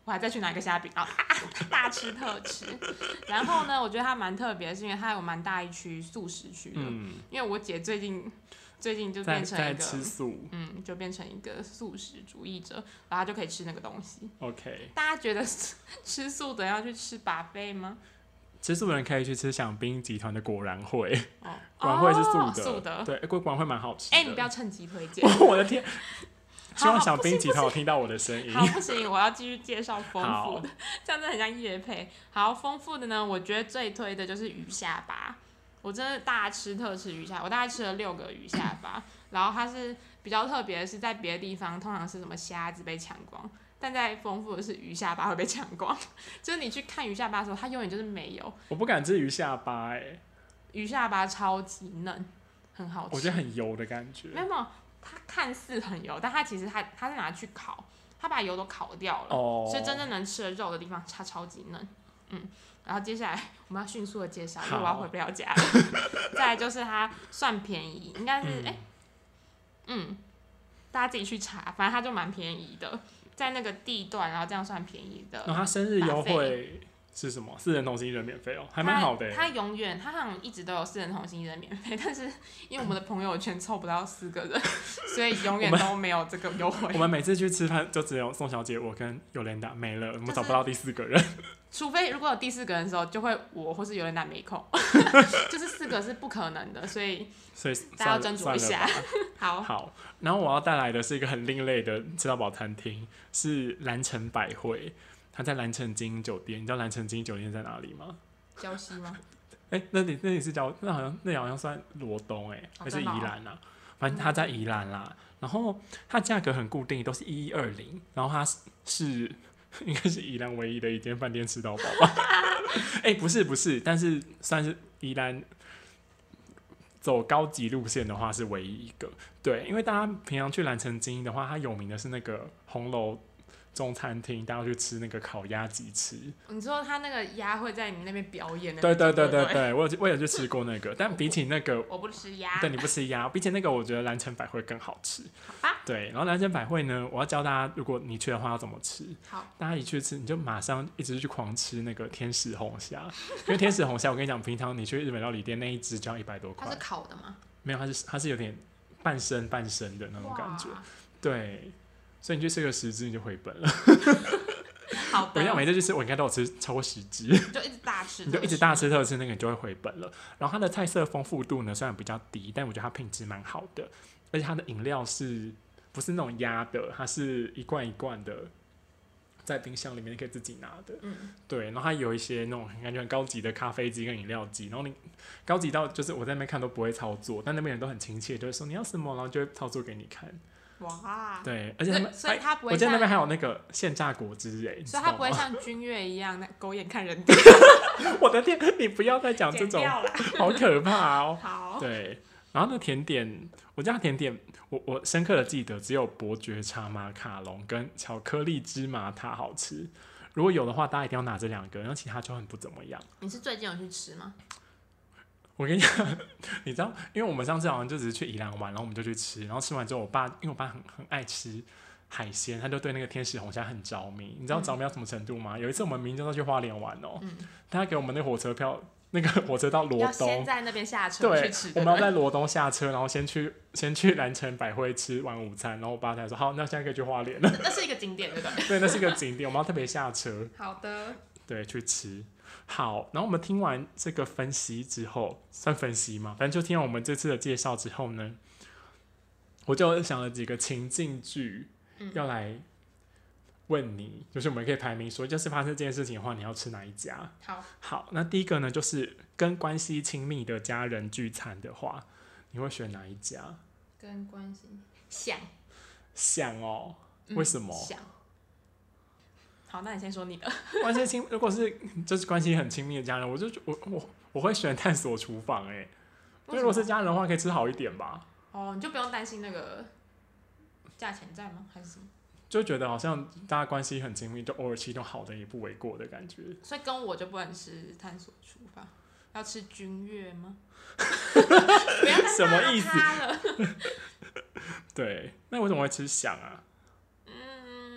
我还再去拿一个虾饼，然后、啊、大吃特吃。然后呢，我觉得它蛮特别的，是因为它有蛮大一区素食区的、嗯。因为我姐最近最近就变成一个吃素， 嗯，就变成一个素食主义者，然后她就可以吃那个东西。 OK， 大家觉得吃素的要去吃 buffet 吗？ 吃素的人可以去吃享宾集团的果然会，哦、果然会是素的，哦、 素的， 对，果然会蛮好吃的。 哎、欸，你不要趁机推荐。 我的天！希望享宾集团有听到我的声音。 好，不行，我要继续介绍丰富的，这样子很像业配。好，丰富的呢，我觉得最推的就是鱼下巴，我真的大吃特吃鱼下巴，我大概吃了六个鱼下巴，然后它是比较特别的是，在别的地方通常是什么虾子被抢光，但在丰富的是鱼下巴会被抢光，就是你去看鱼下巴的时候，它永远就是没有。 我不敢吃鱼下巴哎、欸， 鱼下巴超级嫩，很好吃， 我觉得很油的感觉。 没有没有，它看似很油，但它其实它它是拿去烤，它把油都烤掉了，哦、所以真正能吃的肉的地方它超级嫩。嗯，然后接下来我们要迅速的介绍，因为我要回不了家了。再来就是它算便宜，应该是哎、嗯欸，嗯，大家自己去查，反正它就蛮便宜的。在那个地段，然后这样算便宜的。 那、哦、他生日优惠是什么？四人同行一人免费哦，还蛮好的。 他永远，他好像一直都有四人同行一人免费，但是因为我们的朋友圈凑不到四个人，所以永远都没有这个优惠。 我们每次去吃饭就只有宋小姐、我跟尤莲达没了，我们找不到第四个人。 除非如果有第四个人的时候，就会我或是尤莲达没空，就是四个是不可能的，所以所以大家要斟酌一下。好， 好，然后我要带来的是一个很另类的吃到饱餐厅，是蓝城百汇，它在蓝城精英酒店。你知道蓝城精英酒店在哪里吗？ 礁溪吗？ 哎、欸，那里那里是礁，那好像那里好像算罗东哎、欸，还是宜兰啊？反正它在宜兰啦。然后它价格很固定，都是一一二零，然后它是。应该是宜兰唯一的一间饭店吃到饱吧？哎、欸，不是不是，但是算是宜兰走高级路线的话是唯一一个。对，因为大家平常去蓝城精英的话，它有名的是那个红楼中餐厅，大家去吃那个烤鸭鸡翅。 你说他那个鸭会在你那边表演的？ 对对对对对，我有我有去吃过那个，但比起那个我不吃鸭， 对，你不吃鸭，比起那个我觉得蓝城百汇更好吃。 好吧。 对，然后蓝城百汇呢，我要教大家，如果你去的话要怎么吃。 好， 大家一去吃，你就马上一直去狂吃那个天使红虾，因为天使红虾，我跟你讲，平常你去日本料理店那一只就要一百多块。 它是烤的吗？ 没有，它是它是有点半生半生的那种感觉。对，所以你去吃个十只你就回本了。 好的。 我想每次去吃，我应该都有吃超过十只。 就一直大吃， 你就一直大吃特吃，那个你就会回本了。然后它的菜色丰富度呢，虽然比较低，但我觉得它品质蛮好的，而且它的饮料是不是那种压的？它是一罐一罐的，在冰箱里面你可以自己拿的。嗯，对。然后它有一些那种感觉很高级的咖啡机跟饮料机，然后你高级到就是我在那边看都不会操作，但那边人都很亲切，就会说你要什么，然后就会操作给你看。 哇， 对，而且他们， 所以他不会， 我记得那边还有那个现榨果汁哎， 所以他不会像君越一样，那狗眼看人低。 我的天，你不要再讲这种，好可怕哦。 好， 对，然后那甜点，我家甜点，我我深刻的记得只有伯爵茶马卡龙跟巧克力芝麻塔好吃。如果有的话，大家一定要拿这两个，然后其他就很不怎么样。 你是最近有去吃吗？ 我跟你讲，你知道，因为我们上次好像就只是去宜兰玩，然后我们就去吃，然后吃完之后，我爸因为我爸很很爱吃海鲜，他就对那个天使红虾很着迷。你知道着迷到什么程度吗？嗯、有一次我们明天要去花莲玩哦、喔，嗯、他给我们那火车票，那个火车到罗东，要先在那边下车去吃。 对，我们要在罗东下车，然后先去先去蓝城百汇吃完午餐，然后我爸才说好，那现在可以去花莲了。 那是一个景点，对不对？ 对，那是一个景点，我们要特别下车。 好的。 对，去吃。好，然后我们听完这个分析之后，算分析吗？反正就听完我们这次的介绍之后呢，我就想了几个情境剧要来问你，就是我们可以排名说，就是发生这件事情的话，你要吃哪一家？ 好， 好，那第一个呢，就是跟关系亲密的家人聚餐的话，你会选哪一家？ 跟关系想想哦，为什么？ 想。好，那你先说你的。 关系亲，如果是就是关系很亲密的家人，我就我我我会选探索厨房哎、欸，因为如果是家人的话，可以吃好一点吧。 哦，你就不用担心那个价钱在吗？还是什么？ 就觉得好像大家关系很亲密，就偶尔吃一顿好的也不为过的感觉。 所以跟我就不能吃探索厨房，要吃君越吗？ 什么意思？对，那为什么会吃想啊？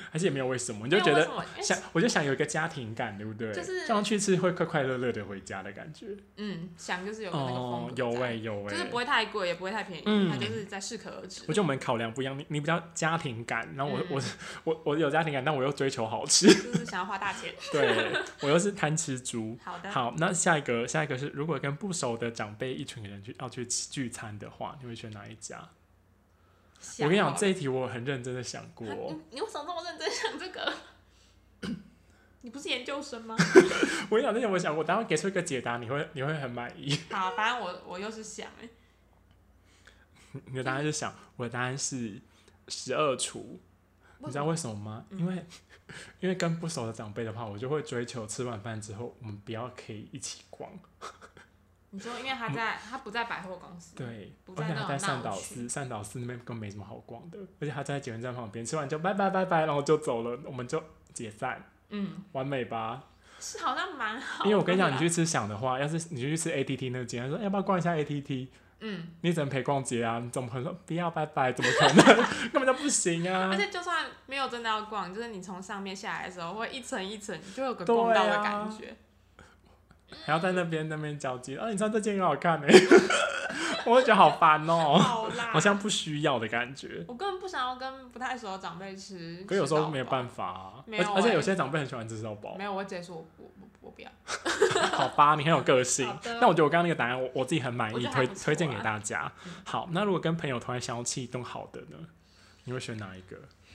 还是也没有为什么，你就觉得没有为什么想，我就想有一个家庭感，对不对？ 就是这样去吃会快快乐乐的回家的感觉。 嗯，想就是有个那个风哦， 格有在哎、有哎、 就是不会太贵，也不会太便宜， 嗯它就是在适可而止。 我觉得我们考量不一样，你你比较家庭感，然后我、 嗯我我我有家庭感，但我又追求好吃， 就是想要花大钱。 对我又是贪吃猪。 好的， 好，那下一个下一个是，如果跟不熟的长辈一群人去要去聚餐的话，你会选哪一家？我跟你讲，这一题我很认真的想过、 啊你你为什么这么认真想这个？你不是研究生吗？ 我跟你讲，那天我想过，待会给出一个解答，你会你会很满意。 好，反正我我又是想哎、 你的答案是想，我的答案是十二厨。你知道为什么吗？ 嗯、 因为因为跟不熟的长辈的话，我就会追求吃完饭之后，我们不要可以一起逛。 你说，因为他在、嗯、他不在百货公司， 对， 不在而且他在善导寺，善导寺那边根本没什么好逛的，而且他在捷运站旁边，吃完就拜拜拜拜，然后就走了，我们就解散。 嗯， 完美吧？ 是好像蛮好。 因为我跟你讲，你去吃想的话，要是你去吃 A T T 那间，他说要不要逛一下 A T T？嗯，你只能陪逛街啊，你怎么可能说不要拜拜？怎么可能？根本就不行啊！ 而且就算没有真的要逛，就是你从上面下来的时候，会一层一层，就有个逛到的感觉。 还要在那边那边交接啊！你知道这件很好看呢、欸，我会觉得好烦哦、喔， 好啦， 好像不需要的感觉。 我根本不想要跟不太熟的长辈吃， 可有时候没有办法啊， 没有、欸， 而且有些长辈很喜欢吃吃到饱。 没有，我直接说我我我我不要。 好吧，你很有个性。但我觉得我刚刚那个答案我，我自己很满意，推啊、 推荐给大家。好，那如果跟朋友突然想要吃一顿好的呢，你会选哪一个？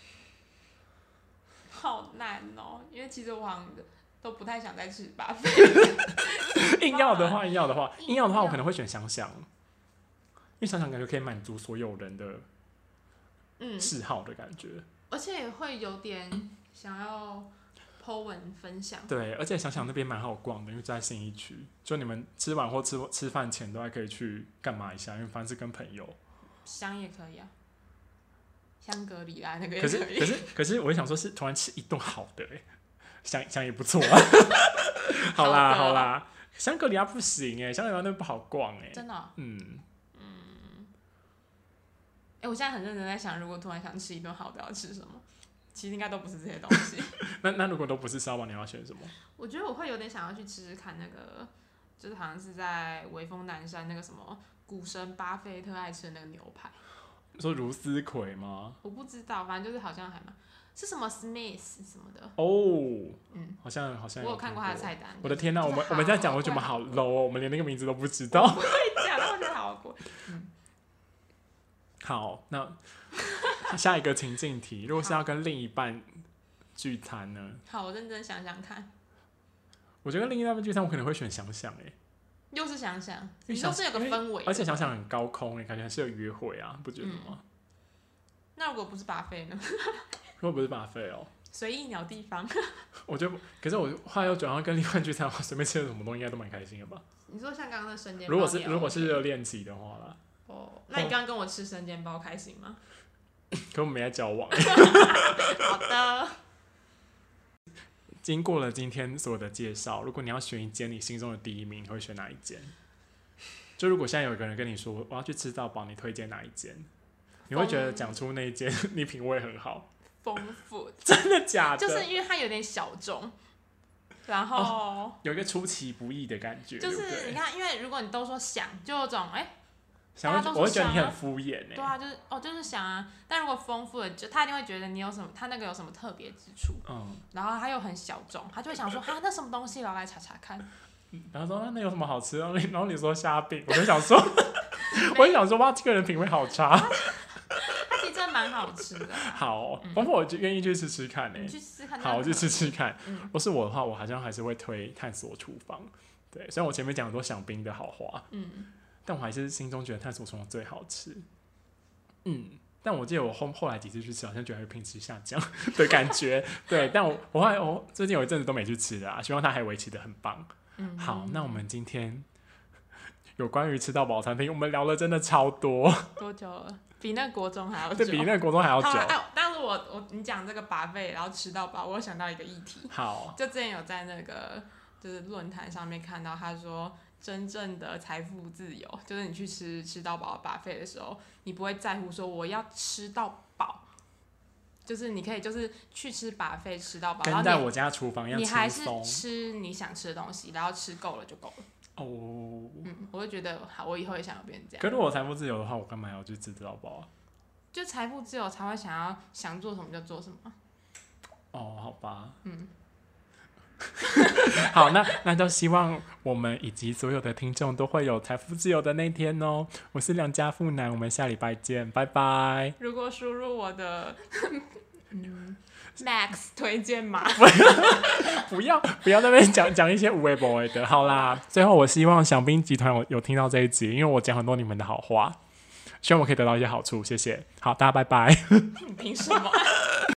好难哦、喔，因为其实我好像都不太想再吃吧。 硬要的话，硬要的话，硬要的话，我可能会选想想，因为想想感觉可以满足所有人的嗜好的感觉、嗯， 而且也会有点想要 po 文分享。 对，而且想想那边蛮好逛的，因为在信义区，就你们吃完或吃吃饭前都还可以去干嘛一下，因为反正是跟朋友。 香也可以啊，香格里拉那个也可以。 可可是可是可是，我想说是突然吃一顿好的、欸，想想也不错啊。好啦好啦。香格里拉不行哎、欸，香格里拉那边不好逛哎、欸。 真的、喔。 嗯嗯。哎、欸，我现在很认真在想，如果突然想吃一顿好的，要吃什么？其实应该都不是这些东西。 那那如果都不是烧烤，你要选什么？ 我觉得我会有点想要去吃吃看那个，就是好像是在微风南山那个什么股神巴菲特爱吃的那个牛排。 你说茹丝葵吗？ 我不知道，反正就是好像还蛮。是什么 Smith 什么的哦，嗯，好像好像有我有看过他的菜单。 我的天哪、啊，我们我们在讲，我觉得好 low 哦，我们连那个名字都不知道。 我不会讲，但我觉得好过。嗯， 好，那下一个情境题，如果是要跟另一半聚餐呢？ 好，我认真想想看。 我觉得另一半聚餐，我可能会选想想哎、欸， 又是想想，你就是有个氛围， 而且想想很高空哎、欸，感觉还是有约会啊，不觉得吗？嗯、 那如果不是巴菲呢？ 如果不是巴菲哦， 随意鸟地方。 我觉得，可是我后来又转到跟另一半聚餐的话，随便吃了什么东西应该都蛮开心的吧？ 你说像刚刚的生煎包， 如果是如果是热恋期的话啦。 哦，那你刚刚跟我吃生煎包开心吗？ 可我们没在交往。 好的。 经过了今天所有的介绍，如果你要选一间你心中的第一名，你会选哪一间？就如果现在有一个人跟你说我要去吃到饱，你推荐哪一间？你会觉得讲出那一间你品味很好， 丰富， 真的假的？ 就是因为它有点小众，然后、 哦、有一个出其不意的感觉。 就是对对， 你看，因为如果你都说想，就有种哎。欸想要我会觉得你很敷衍哎、欸。 对啊，就是哦，就是想啊。但如果丰富的，就他一定会觉得你有什么，他那个有什么特别之处。嗯。然后他又很小众，他就会想说，哈，那什么东西，我要来查查看。 然后说那有什么好吃？然后你然后你说虾饼，我就想说，我就想说哇，这个人品味好差。 他其实真的蛮好吃的、啊。 好，包括我就愿意去吃吃看呢、欸。 你去吃吃看。 好，我去吃吃看。 嗯。 如果是我的话，我好像还是会推探索厨房。对，虽然我前面讲很多想冰的好话。嗯。但我还是心中觉得探索厨房最好吃，嗯，但我记得我后后来几次去吃，好像觉得品质下降的感觉，对，但我我后来我最近有一阵子都没去吃啦，希望它还维持得很棒。嗯，好，那我们今天有关于吃到饱餐厅，我们聊了真的超多， 多久了？比那个国中还要久， 对，比那个国中还要久。 哎，但是我我你讲这个把费，然后吃到饱，我有想到一个议题， 好， 就之前有在那个就是论坛上面看到，他说。真正的财富自由，就是你去吃吃到饱 buffet 的时候，你不会在乎说我要吃到饱， 就是你可以就是去吃把费吃到饱， 跟在我家厨房一样你还是轻松吃你想吃的东西，然后吃够了就够了。 哦， 嗯，我会觉得好，我以后也想要变成这样。 可是我财富自由的话，我干嘛要去吃吃到饱啊？ 就财富自由才会想要想做什么就做什么。 哦，好吧， 嗯， 好，那那就希望我们以及所有的听众都会有财富自由的那天哦。我是良家富男，我们下礼拜见，拜拜。 如果输入我的嗯 Max 推荐码， 不要不要在那边讲讲一些无谓不谓的。好啦，最后我希望响兵集团有有听到这一集，因为我讲很多你们的好话，希望我可以得到一些好处，谢谢。好，大家拜拜。 你凭什么？